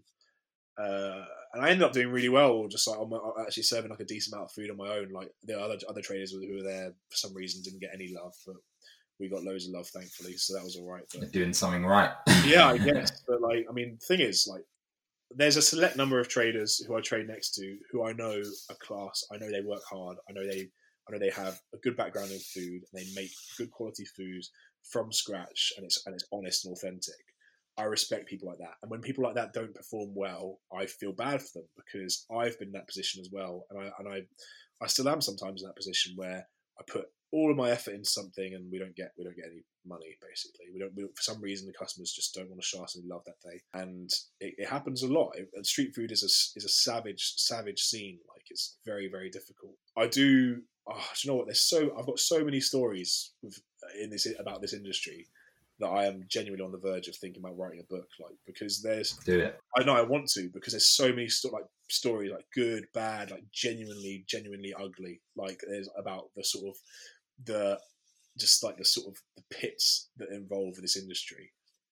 Uh, and I ended up doing really well, just like on my, actually serving like a decent amount of food on my own. Like the other other traders who were there, for some reason, didn't get any love. But we got loads of love, thankfully. So that was all right. But, doing something right. Yeah, I guess. But like, I mean, the thing is, like, there's a select number of traders who I trade next to who I know are class. I know they work hard. I know they I know they have a good background in food. And they make good quality food from scratch, and it's and it's honest and authentic. I respect people like that. And when people like that don't perform well, I feel bad for them because I've been in that position as well. And I and I, I still am sometimes in that position where I put all of my effort into something and we don't get we don't get any money, basically. We don't, we don't for some reason the customers just don't want to show us any love that day, and it, it happens a lot. It, and street food is a is a savage savage scene. Like it's very very difficult. I do. Oh, do you know what? There's so I've got so many stories with, in this about this industry that I am genuinely on the verge of thinking about writing a book. Like because there's do it. I know I want to because there's so many sto- like stories like good, bad, like genuinely genuinely ugly. Like there's about the sort of the just like the sort of the pits that involve this industry,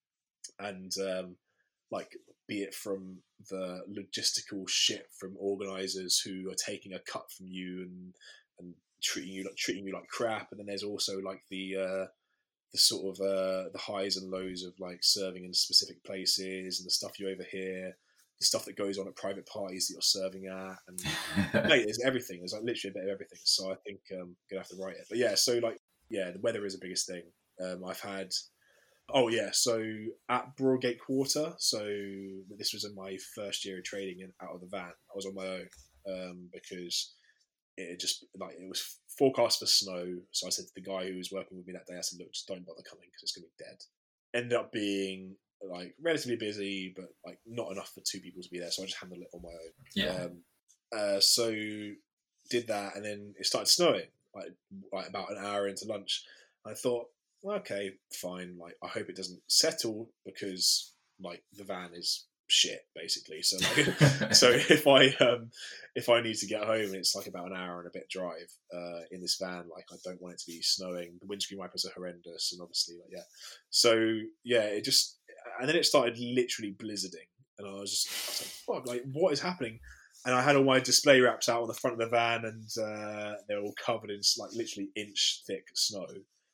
and um, like be it from the logistical shit from organisers who are taking a cut from you and and treating you like treating you like crap, and then there's also like the uh, the sort of uh, the highs and lows of like serving in specific places and the stuff you overhear, the stuff that goes on at private parties that you're serving at, and mate, there's everything. There's like literally a bit of everything. So I think um, I'm gonna have to write it. But yeah, so like yeah, the weather is the biggest thing. Um, I've had oh yeah, so at Broadgate Quarter. So this was in my first year of trading in, out of the van. I was on my own um, because it had just like it was forecast for snow. So I said to the guy who was working with me that day, I said, look, just don't bother coming because it's gonna be dead. Ended up being like relatively busy, but like not enough for two people to be there. So I just handled it on my own. Yeah. Um, uh, so did that, and then it started snowing. Like, like about an hour into lunch, I thought, well, okay, fine. Like, I hope it doesn't settle because like the van is shit, basically. So, like, so if I um, if I need to get home and it's like about an hour and a bit drive uh, in this van, like I don't want it to be snowing. The windscreen wipers are horrendous, and obviously, like yeah. So yeah, it just and then it started literally blizzarding, and I was just I was like, fuck, like what is happening? and I had all my display wraps out on the front of the van, and uh, they were all covered in like literally inch thick snow.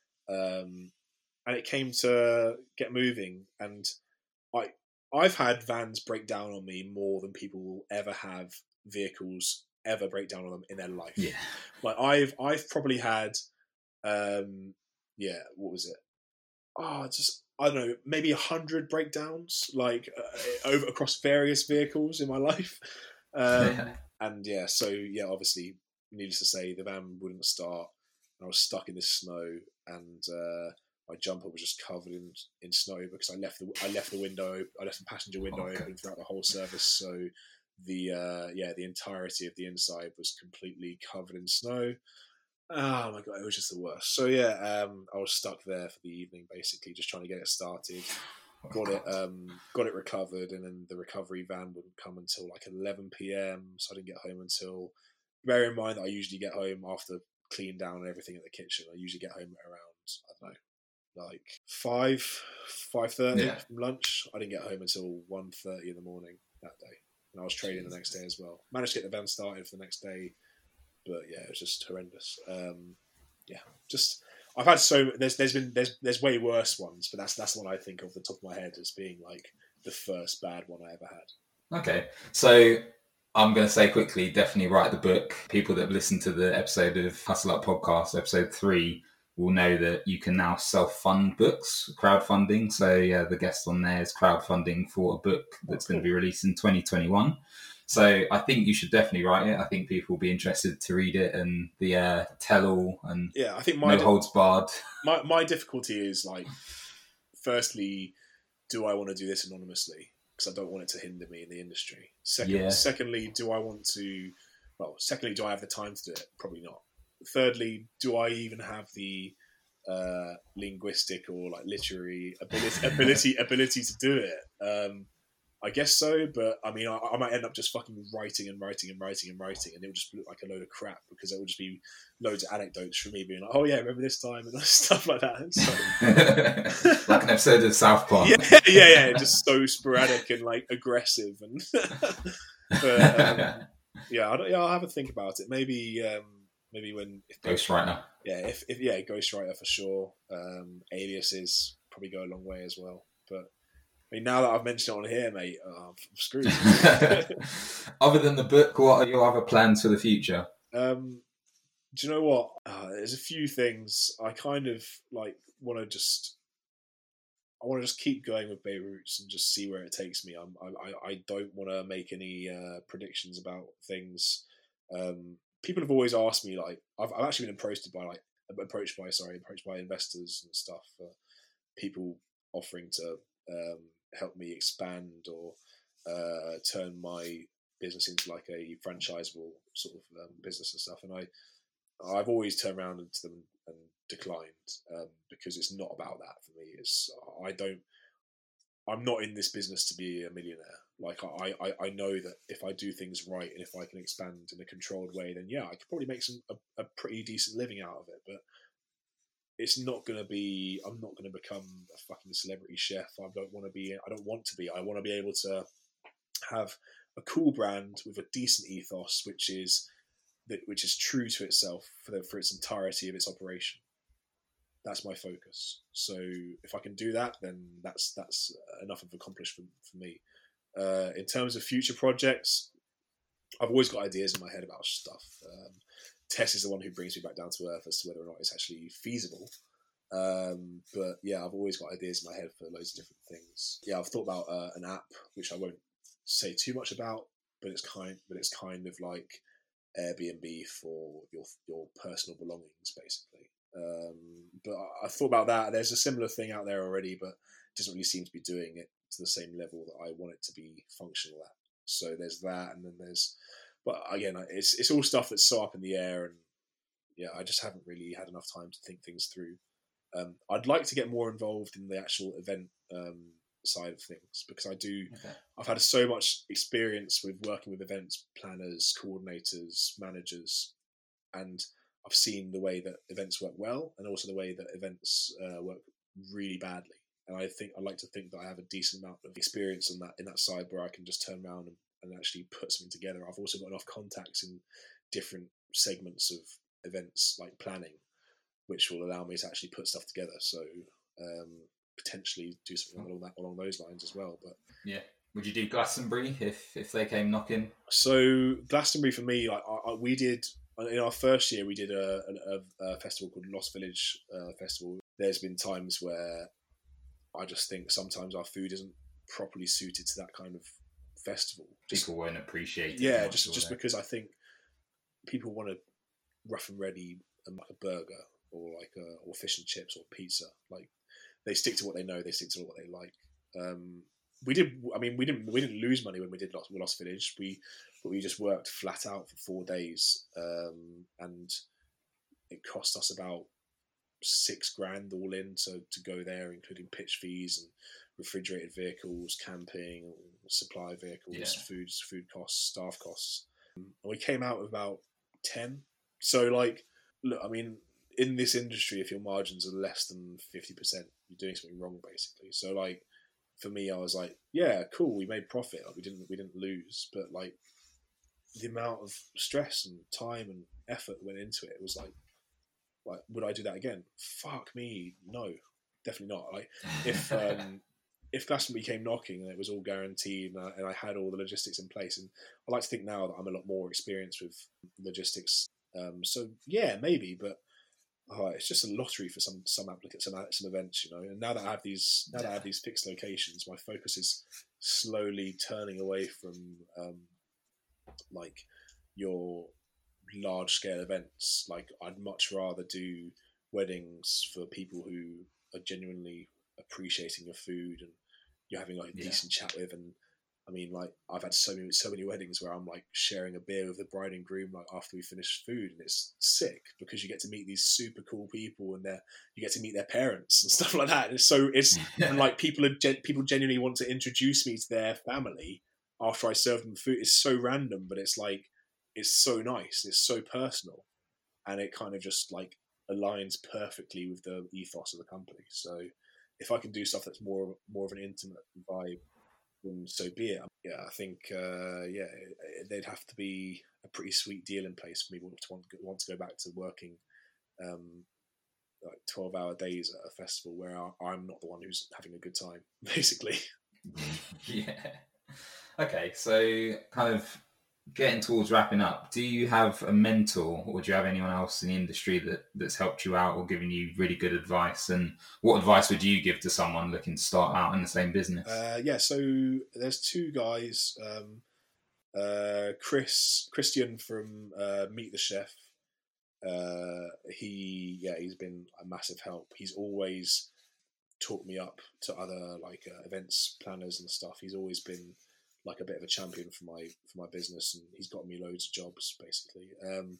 Um, and it came to get moving, and I I've had vans break down on me more than people will ever have vehicles ever break down on them in their life. Yeah. Like I've I've probably had, um, yeah, what was it? Oh, just I don't know, maybe a hundred breakdowns, like uh, over across various vehicles in my life. Um, Yeah. and yeah, so yeah, obviously, needless to say, the van wouldn't start. And I was stuck in the snow, and uh, my jumper was just covered in, in snow because I left the I left the window, I left the passenger window Okay. open throughout the whole service. So the uh, yeah, the entirety of the inside was completely covered in snow. Oh my god, it was just the worst. So yeah, um, I was stuck there for the evening, basically, just trying to get it started. Got it, um, got it recovered, and then the recovery van wouldn't come until like eleven p.m. So I didn't get home until. Bear in mind that I usually get home after clean down everything in the kitchen. I usually get home at around I don't know, like five, five thirty Yeah. from lunch. I didn't get home until one thirty in the morning that day, and I was training the next day as well. Managed to get the van started for the next day. But yeah, it was just horrendous. Um, yeah, just I've had so there's there's been there's there's way worse ones, but that's that's the one I think off the top of my head as being like the first bad one I ever had. Okay, so I'm going to say quickly, definitely write the book. People that have listened to the episode of Hustle Up Podcast, episode three, will know that you can now self-fund books, crowdfunding. So yeah, the guest on there is crowdfunding for a book that's Oh, cool. going to be released in twenty twenty-one. So I think you should definitely write it. I think people will be interested to read it, and the uh, tell-all and Yeah, I think my no holds barred. my my difficulty is like, firstly, do I want to do this anonymously? Because I don't want it to hinder me in the industry. Second, Yeah. Secondly, do I want to? Well, secondly, do I have the time to do it? Probably not. Thirdly, do I even have the uh, linguistic or like literary ability ability ability to do it? Um, I guess so, but I mean, I, I might end up just fucking writing and writing and writing and writing, and it will just look like a load of crap because it will just be loads of anecdotes from me being like, "Oh yeah, remember this time," and stuff like that. So, Like an episode of South Park. yeah, yeah, yeah, just so sporadic and like aggressive, and but um, yeah, I don't, yeah, I'll have a think about it. Maybe, um, maybe when if Ghostwriter. yeah, if, if yeah, Ghostwriter for sure. Um, aliases probably go a long way as well, but. I mean, now that I've mentioned it on here, mate, oh, I'm screwed. Other than the book, what are your other plans for the future? Um, do you know what? Uh, there's a few things I kind of like want to just. I want to just keep going with Beirut's and just see where it takes me. I'm, I, I don't want to make any uh, predictions about things. Um, people have always asked me, like, I've, I've actually been approached by, like, approached by, sorry, approached by investors and stuff. Uh, people offering to um, help me expand or uh, turn my business into like a franchisable sort of um, business and stuff. And I, I've always turned around to them and declined um, because it's not about that for me. It's I don't. I'm not in this business to be a millionaire. Like I, I, I know that if I do things right and if I can expand in a controlled way, then yeah, I could probably make some a, a pretty decent living out of it. But it's not going to be. I'm not going to become a fucking celebrity chef. I don't want to be. I don't want to be. I want to be able to have a cool brand with a decent ethos, which is that which is true to itself for the, for its entirety of its operation. That's my focus. So if I can do that, then that's that's enough of an accomplishment for me. Uh, in terms of future projects, I've always got ideas in my head about stuff. Um, Tess is the one who brings me back down to earth as to whether or not it's actually feasible. Um, but yeah, I've always got ideas in my head for loads of different things. Yeah, I've thought about uh, an app which I won't say too much about, but it's kind, but it's kind of like Airbnb for your your personal belongings, basically. Um, but I, I thought about that. There's a similar thing out there already, but it doesn't really seem to be doing it to the same level that I want it to be functional at. So there's that, and then there's, but again, it's it's all stuff that's so up in the air, and yeah, I just haven't really had enough time to think things through. Um, I'd like to get more involved in the actual event um, side of things because I do. Okay. I've had so much experience with working with events planners, coordinators, managers, and I've seen the way that events work well, and also the way that events uh, work really badly. And I think I like to think that I have a decent amount of experience in that in that side where I can just turn around and, and actually put something together. I've also got enough contacts in different segments of events like planning, which will allow me to actually put stuff together. So um, potentially do something along that along those lines as well. But yeah, would you do Glastonbury if if they came knocking? So Glastonbury for me, like I, I, we did in our first year, we did a, a, a festival called Lost Village uh, Festival. There's been times where I just think sometimes our food isn't properly suited to that kind of festival. Just, people won't appreciate it. Yeah, much, just just they? because I think people want a rough and ready, um, like a burger or like a, or fish and chips or pizza. Like they stick to what they know. They stick to what they like. Um, we did. I mean, we didn't. We didn't lose money when we did Lost, Lost Village. We, but we just worked flat out for four days, um, and it cost us about six grand all in to to go there, including pitch fees and refrigerated vehicles, camping, supply vehicles, yeah. foods, food costs, staff costs. And we came out with about ten. So, like, look, I mean, in this industry, if your margins are less than fifty percent, you're doing something wrong, basically. So, like, for me, I was like, yeah, cool, we made profit. Like, we didn't, we didn't lose, but like, the amount of stress and time and effort that went into it, it was like, like, would I do that again? Fuck me, no, definitely not. Like, if um, if Glastonbury came knocking and it was all guaranteed and I, and I had all the logistics in place, and I like to think now that I'm a lot more experienced with logistics. Um, so yeah, maybe, but oh, it's just a lottery for some some applicants, some some events, you know. And now that I have these, now that I have these fixed locations, my focus is slowly turning away from um, like your large scale events. Like, I'd much rather do weddings for people who are genuinely appreciating your food and you're having like a Yeah. decent chat with. And I mean, like, I've had so many so many weddings where I'm like sharing a beer with the bride and groom like after we finish food, and it's sick because you get to meet these super cool people and they're you get to meet their parents and stuff like that. And it's so it's and like people are gen- people genuinely want to introduce me to their family after I serve them food. It's so random, but it's like it's so nice. It's so personal, and it kind of just like aligns perfectly with the ethos of the company. So if I can do stuff that's more more of an intimate vibe, then so be it. Yeah, I think uh, yeah, they'd have to be a pretty sweet deal in place for me to want, want to go back to working um, like twelve hour days at a festival where I'm not the one who's having a good time, basically. Yeah. Okay, so kind of getting towards wrapping up, do you have a mentor or do you have anyone else in the industry that, that's helped you out or given you really good advice? And what advice would you give to someone looking to start out in the same business? Uh, yeah, so there's two guys, um, uh, Chris Christian from uh, Meet the Chef. Uh, he yeah, he's been a massive help. He's always talked me up to other like uh, events planners and stuff. He's always been like a bit of a champion for my for my business, and he's got me loads of jobs basically. Um,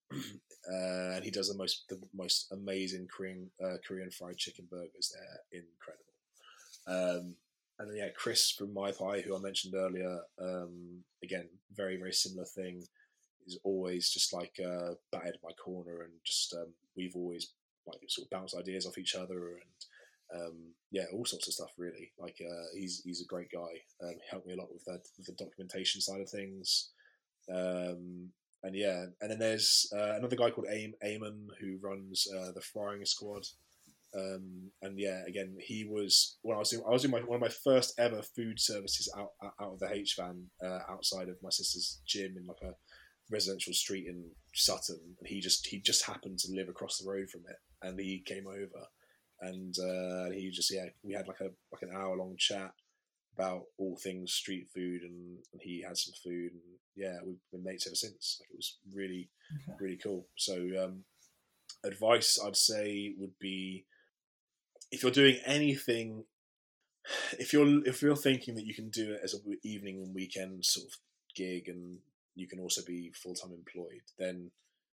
uh, and he does the most the most amazing Korean uh, Korean fried chicken burgers. They're incredible. Um, and then yeah, Chris from My Pie, who I mentioned earlier, um, again very very similar thing. Is always just like uh, batted my corner, and just um, we've always like sort of bounced ideas off each other, and um, yeah, all sorts of stuff really. Like uh, he's he's a great guy. Um, he helped me a lot with that, with the documentation side of things. Um, and yeah, and then there's uh, another guy called Aim Eamon who runs uh, the Frying Squad. Um, and yeah, again, he was when I was doing I was doing my, one of my first ever food services out out of the H van uh, outside of my sister's gym in like a residential street in Sutton, and he just he just happened to live across the road from it, and he came over, and uh, he just yeah we had like a like an hour long chat about all things street food, and, and he had some food, and yeah, we've been mates ever since. Like, it was really okay. really cool. So um, advice I'd say would be, if you're doing anything, if you're if you're thinking that you can do it as an evening and weekend sort of gig, and you can also be full-time employed, then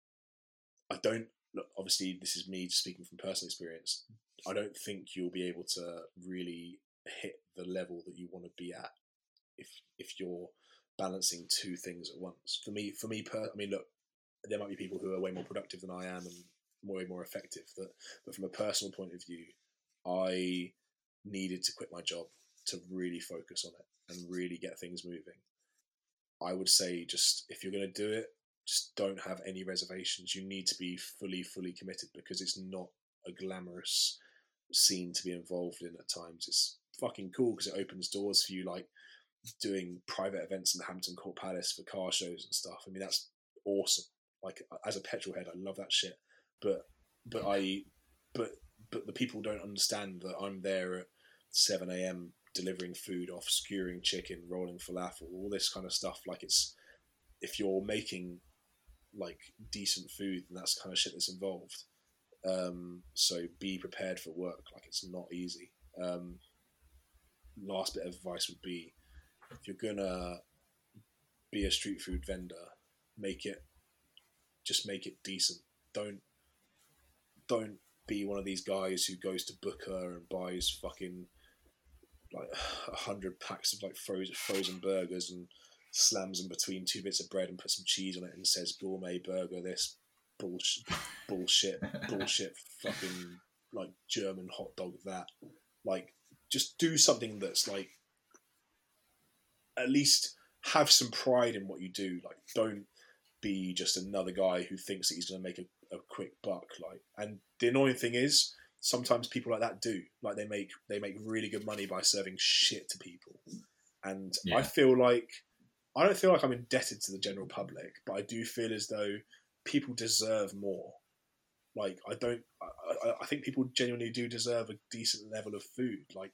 I don't look, obviously this is me speaking from personal experience, I don't think you'll be able to really hit the level that you want to be at if if you're balancing two things at once. For me, for me, per, I mean, look, there might be people who are way more productive than I am and way more effective, but, but from a personal point of view, I needed to quit my job to really focus on it and really get things moving. I would say just if you're going to do it, just don't have any reservations. You need to be fully, fully committed because it's not a glamorous scene to be involved in at times. It's fucking cool because it opens doors for you, like doing private events in the Hampton Court Palace for car shows and stuff. I mean, that's awesome. Like, as a petrol head, I love that shit. But, but I, but, but the people don't understand that I'm there at seven a.m. delivering food off, skewering chicken, rolling falafel, all this kind of stuff. Like, it's, if you're making like decent food, then that's the kind of shit that's involved. Um, so be prepared for work. Like, it's not easy. Um, last bit of advice would be, if you're gonna be a street food vendor, make it, just make it decent. Don't, don't be one of these guys who goes to Booker and buys fucking like a hundred packs of like frozen frozen burgers and slams them between two bits of bread and puts some cheese on it and says gourmet burger, this bullshit, bullshit, bullshit, fucking like German hot dog that. Like, just do something that's like, at least have some pride in what you do. Like, don't be just another guy who thinks that he's going to make a, a quick buck. Like, and the annoying thing is, sometimes people like that do. Like, they make they make really good money by serving shit to people. And yeah. I feel like, I don't feel like I'm indebted to the general public, but I do feel as though people deserve more. Like, I don't, I, I think people genuinely do deserve a decent level of food. Like,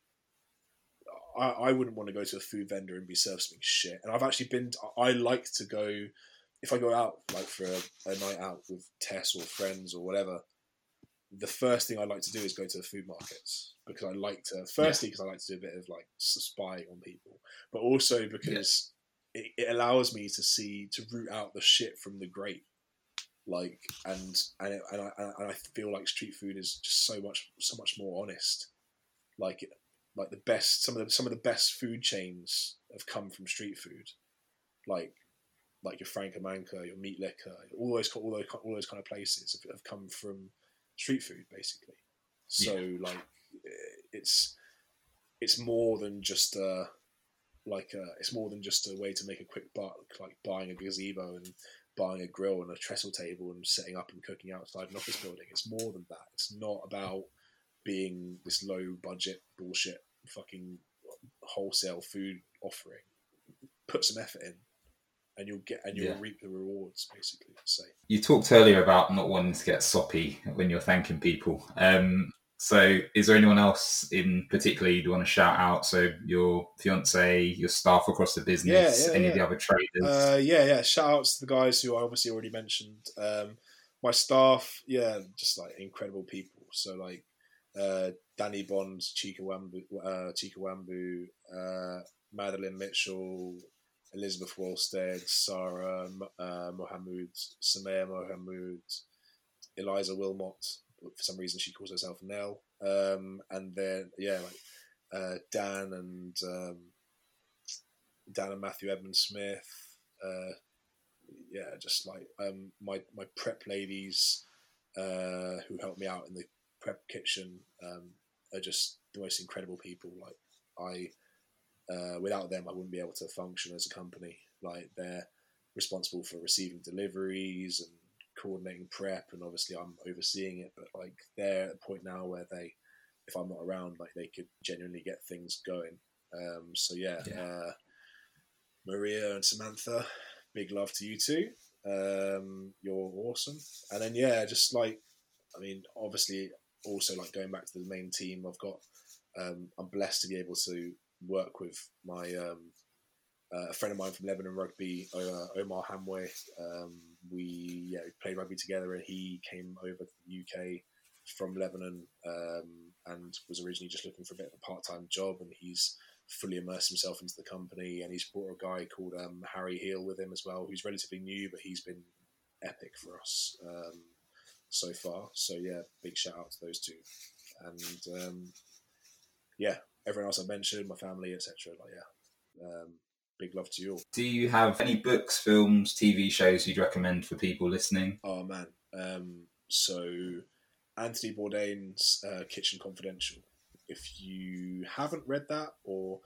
I, I wouldn't want to go to a food vendor and be served something shit. And I've actually been, I like to go, if I go out, like for a, a night out with Tess or friends or whatever, the first thing I like to do is go to the food markets, because I like to, firstly, because yeah. I like to do a bit of like spying on people, but also because yeah. it, it allows me to see, to root out the shit from the great. Like, and and it, and, I, and I feel like street food is just so much so much more honest. Like, like the best, some of the some of the best food chains have come from street food. Like, like your Franco Manca, your Meat Liquor, all those all those all those kind of places have, have come from street food, basically. So yeah. like, it's it's more than just a like a, it's more than just a way to make a quick buck, like buying a gazebo and buying a grill and a trestle table and setting up and cooking outside an office building. It's more than that. It's not about being this low budget bullshit fucking wholesale food offering. Put some effort in and you'll get, and you'll yeah. reap the rewards, basically. So you talked earlier about not wanting to get soppy when you're thanking people. Um, so is there anyone else in particular you'd want to shout out? So your fiance, your staff across the business, yeah, yeah, any yeah. of the other traders? Uh, yeah, yeah. Shout outs to the guys who I obviously already mentioned. Um, my staff, yeah, just like incredible people. So like uh, Danny Bonds, Chika Wambu, uh, Chika Wambu, uh, Madeline Mitchell, Elizabeth Wolstead, Sarah uh, Mohammed, Samaya Mohammed, Eliza Wilmot. For some reason, she calls herself Nell. Um, and then, yeah, like uh, Dan and um, Dan and Matthew Edmund Smith. Uh, yeah, just like um, my my prep ladies uh, who helped me out in the prep kitchen um, are just the most incredible people. Like I, uh, without them, I wouldn't be able to function as a company. Like, they're responsible for receiving deliveries and coordinating prep, and obviously I'm overseeing it, but like they're at a point now where they, if I'm not around, like they could genuinely get things going. Um, so yeah, yeah. Uh, Maria and Samantha, big love to you too. Um, you're awesome. And then yeah, just like, I mean, obviously also like going back to the main team, I've got, um, I'm blessed to be able to work with my um, uh, a friend of mine from Lebanon Rugby, uh, Omar Hamway. Um, we yeah we played rugby together, and he came over to the U K from Lebanon um, and was originally just looking for a bit of a part-time job, and he's fully immersed himself into the company, and he's brought a guy called um, Harry Heel with him as well, who's relatively new, but he's been epic for us um, so far. So yeah, big shout out to those two, and um, yeah, everyone else I mentioned, my family, et cetera. Like yeah, um, big love to you all. Do you have any books, films, T V shows you'd recommend for people listening? Oh man, um, so Anthony Bourdain's uh, Kitchen Confidential. If you haven't read that, or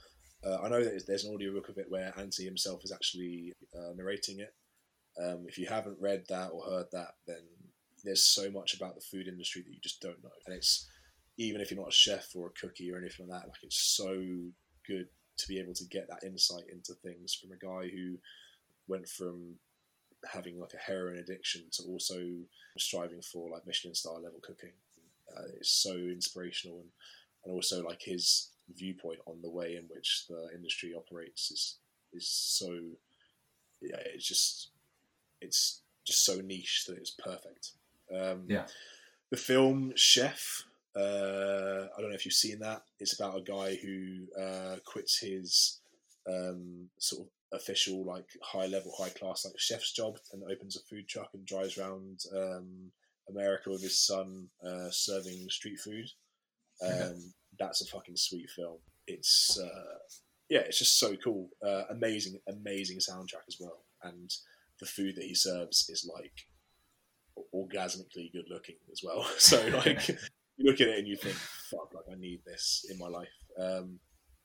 Uh, I know that there's an audiobook of it where Anthony himself is actually uh, narrating it. Um, if you haven't read that or heard that, then there's so much about the food industry that you just don't know. And it's, even if you're not a chef or a cookie or anything like that, like it's so good to be able to get that insight into things from a guy who went from having like a heroin addiction to also striving for like Michelin star level cooking. Uh, it's so inspirational, and, and also like his viewpoint on the way in which the industry operates is is so, yeah, it's just it's just so niche that it's perfect. Um, yeah. The film Chef, uh, I don't know if you've seen that. It's about a guy who uh, quits his um, sort of official, like high level, high class, like chef's job, and opens a food truck and drives around um, America with his son, uh, serving street food. Um, okay. That's a fucking sweet film. It's uh, yeah, it's just so cool. Uh, amazing, amazing soundtrack as well, and the food that he serves is like orgasmically good looking as well. So like you look at it and you think, fuck, like I need this in my life. Um,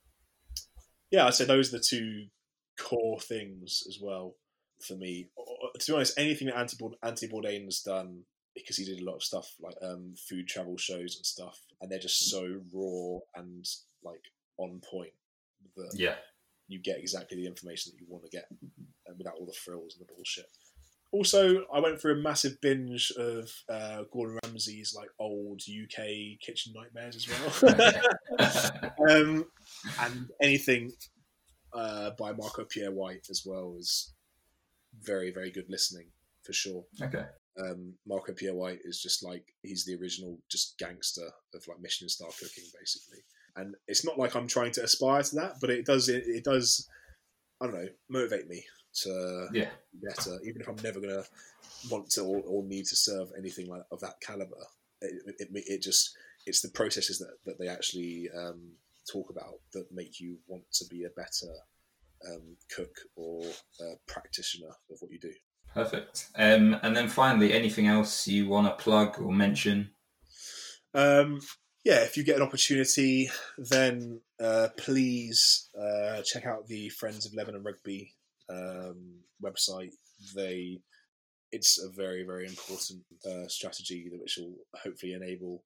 yeah, I'd say those are the two core things as well for me. To be honest, anything that Anthony Bourdain has done, because he did a lot of stuff like um, food travel shows and stuff, and they're just so raw and like on point that yeah. you get exactly the information that you want to get, and without all the frills and the bullshit. Also, I went through a massive binge of uh, Gordon Ramsay's like old U K kitchen nightmares as well, um, and anything uh, by Marco Pierre White as well is very, very good listening for sure. Okay. Um, Marco Pierre White is just like, he's the original just gangster of like Michelin star cooking, basically. And it's not like I'm trying to aspire to that, but it does it, it does I don't know motivate me to yeah. be better, even if I'm never gonna want to or, or need to serve anything like of that caliber. It, it, it just it's the processes that, that they actually um, talk about that make you want to be a better um, cook or uh, practitioner of what you do. Perfect. Um, and then finally, anything else you want to plug or mention? Um, yeah, if you get an opportunity, then uh, please uh, check out the Friends of Lebanon Rugby um, website. They, it's a very, very important uh, strategy that which will hopefully enable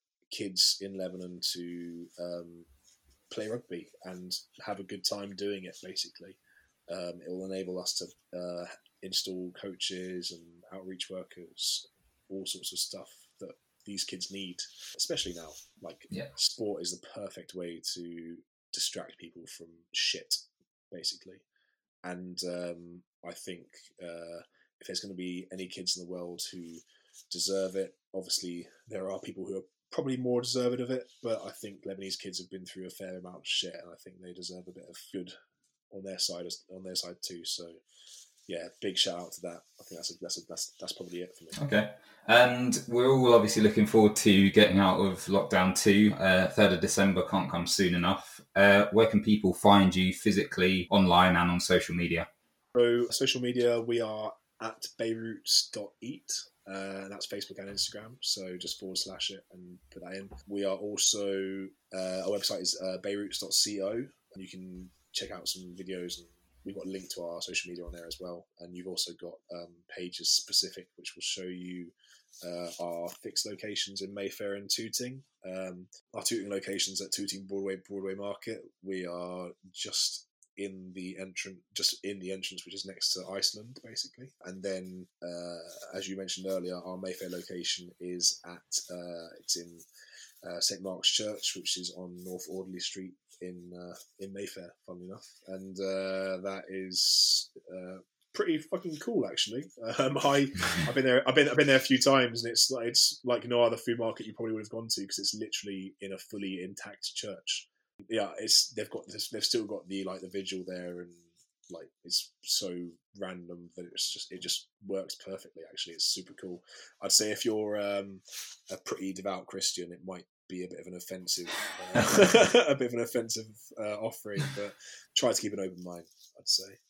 kids in Lebanon to um, play rugby and have a good time doing it, basically. Um, it will enable us to uh, install coaches and outreach workers, all sorts of stuff that these kids need, especially now. Like, yeah. Sport is the perfect way to distract people from shit, basically. And um, I think uh, if there's going to be any kids in the world who deserve it, obviously there are people who are probably more deserving of it, but I think Lebanese kids have been through a fair amount of shit, and I think they deserve a bit of good on their side, on their side too. So, yeah, big shout out to that. I think that's a, that's a, that's that's probably it for me. Okay, and we're all obviously looking forward to getting out of lockdown two. Uh, third of December can't come soon enough. Uh, where can people find you physically, online, and on social media? So, social media, we are at beirut dot eat. Uh, that's Facebook and Instagram, so just forward slash it and put that in. We are also, uh, our website is uh, beirut dot co, and you can check out some videos, and we've got a link to our social media on there as well. And you've also got um, pages specific which will show you uh, our fixed locations in Mayfair and Tooting. Um, our Tooting locations at Tooting Broadway Broadway Market. We are just in the entrance, just in the entrance, which is next to Iceland, basically. And then, uh, as you mentioned earlier, our Mayfair location is at uh, it's in uh, Saint Mark's Church, which is on North Audley Street in uh, in Mayfair, funnily enough. And uh, that is uh, pretty fucking cool, actually. Um, I I've been there, I've been I've been there a few times, and it's like it's like no other food market you probably would have gone to, because it's literally in a fully intact church. Yeah, it's they've got this, they've still got the like the vigil there, and like it's so random that it's just it just works perfectly. Actually, it's super cool. I'd say if you're um, a pretty devout Christian, it might be a bit of an offensive, uh, a bit of an offensive uh, offering, but try to keep an open mind, I'd say.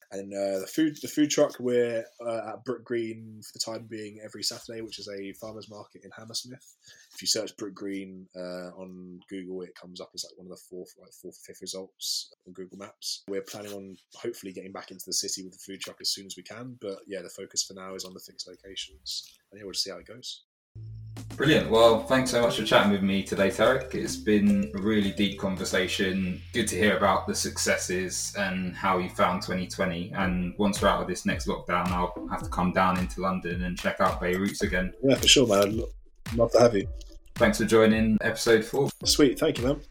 And uh, the food the food truck, we're uh, at Brook Green for the time being every Saturday, which is a farmers market in Hammersmith. If you search Brook Green uh, on Google, it comes up as like one of the fourth, like fourth or fifth results on Google Maps. We're planning on hopefully getting back into the city with the food truck as soon as we can. But yeah, the focus for now is on the fixed locations. And yeah, we'll see how it goes. Brilliant. Well, thanks so much for chatting with me today, Tarek. It's been a really deep conversation. Good to hear about the successes and how you found twenty twenty. And once we're out of this next lockdown, I'll have to come down into London and check out Bay Roots again. Yeah, for sure, man. I'd love to have you. Thanks for joining episode four. Sweet. Thank you, man.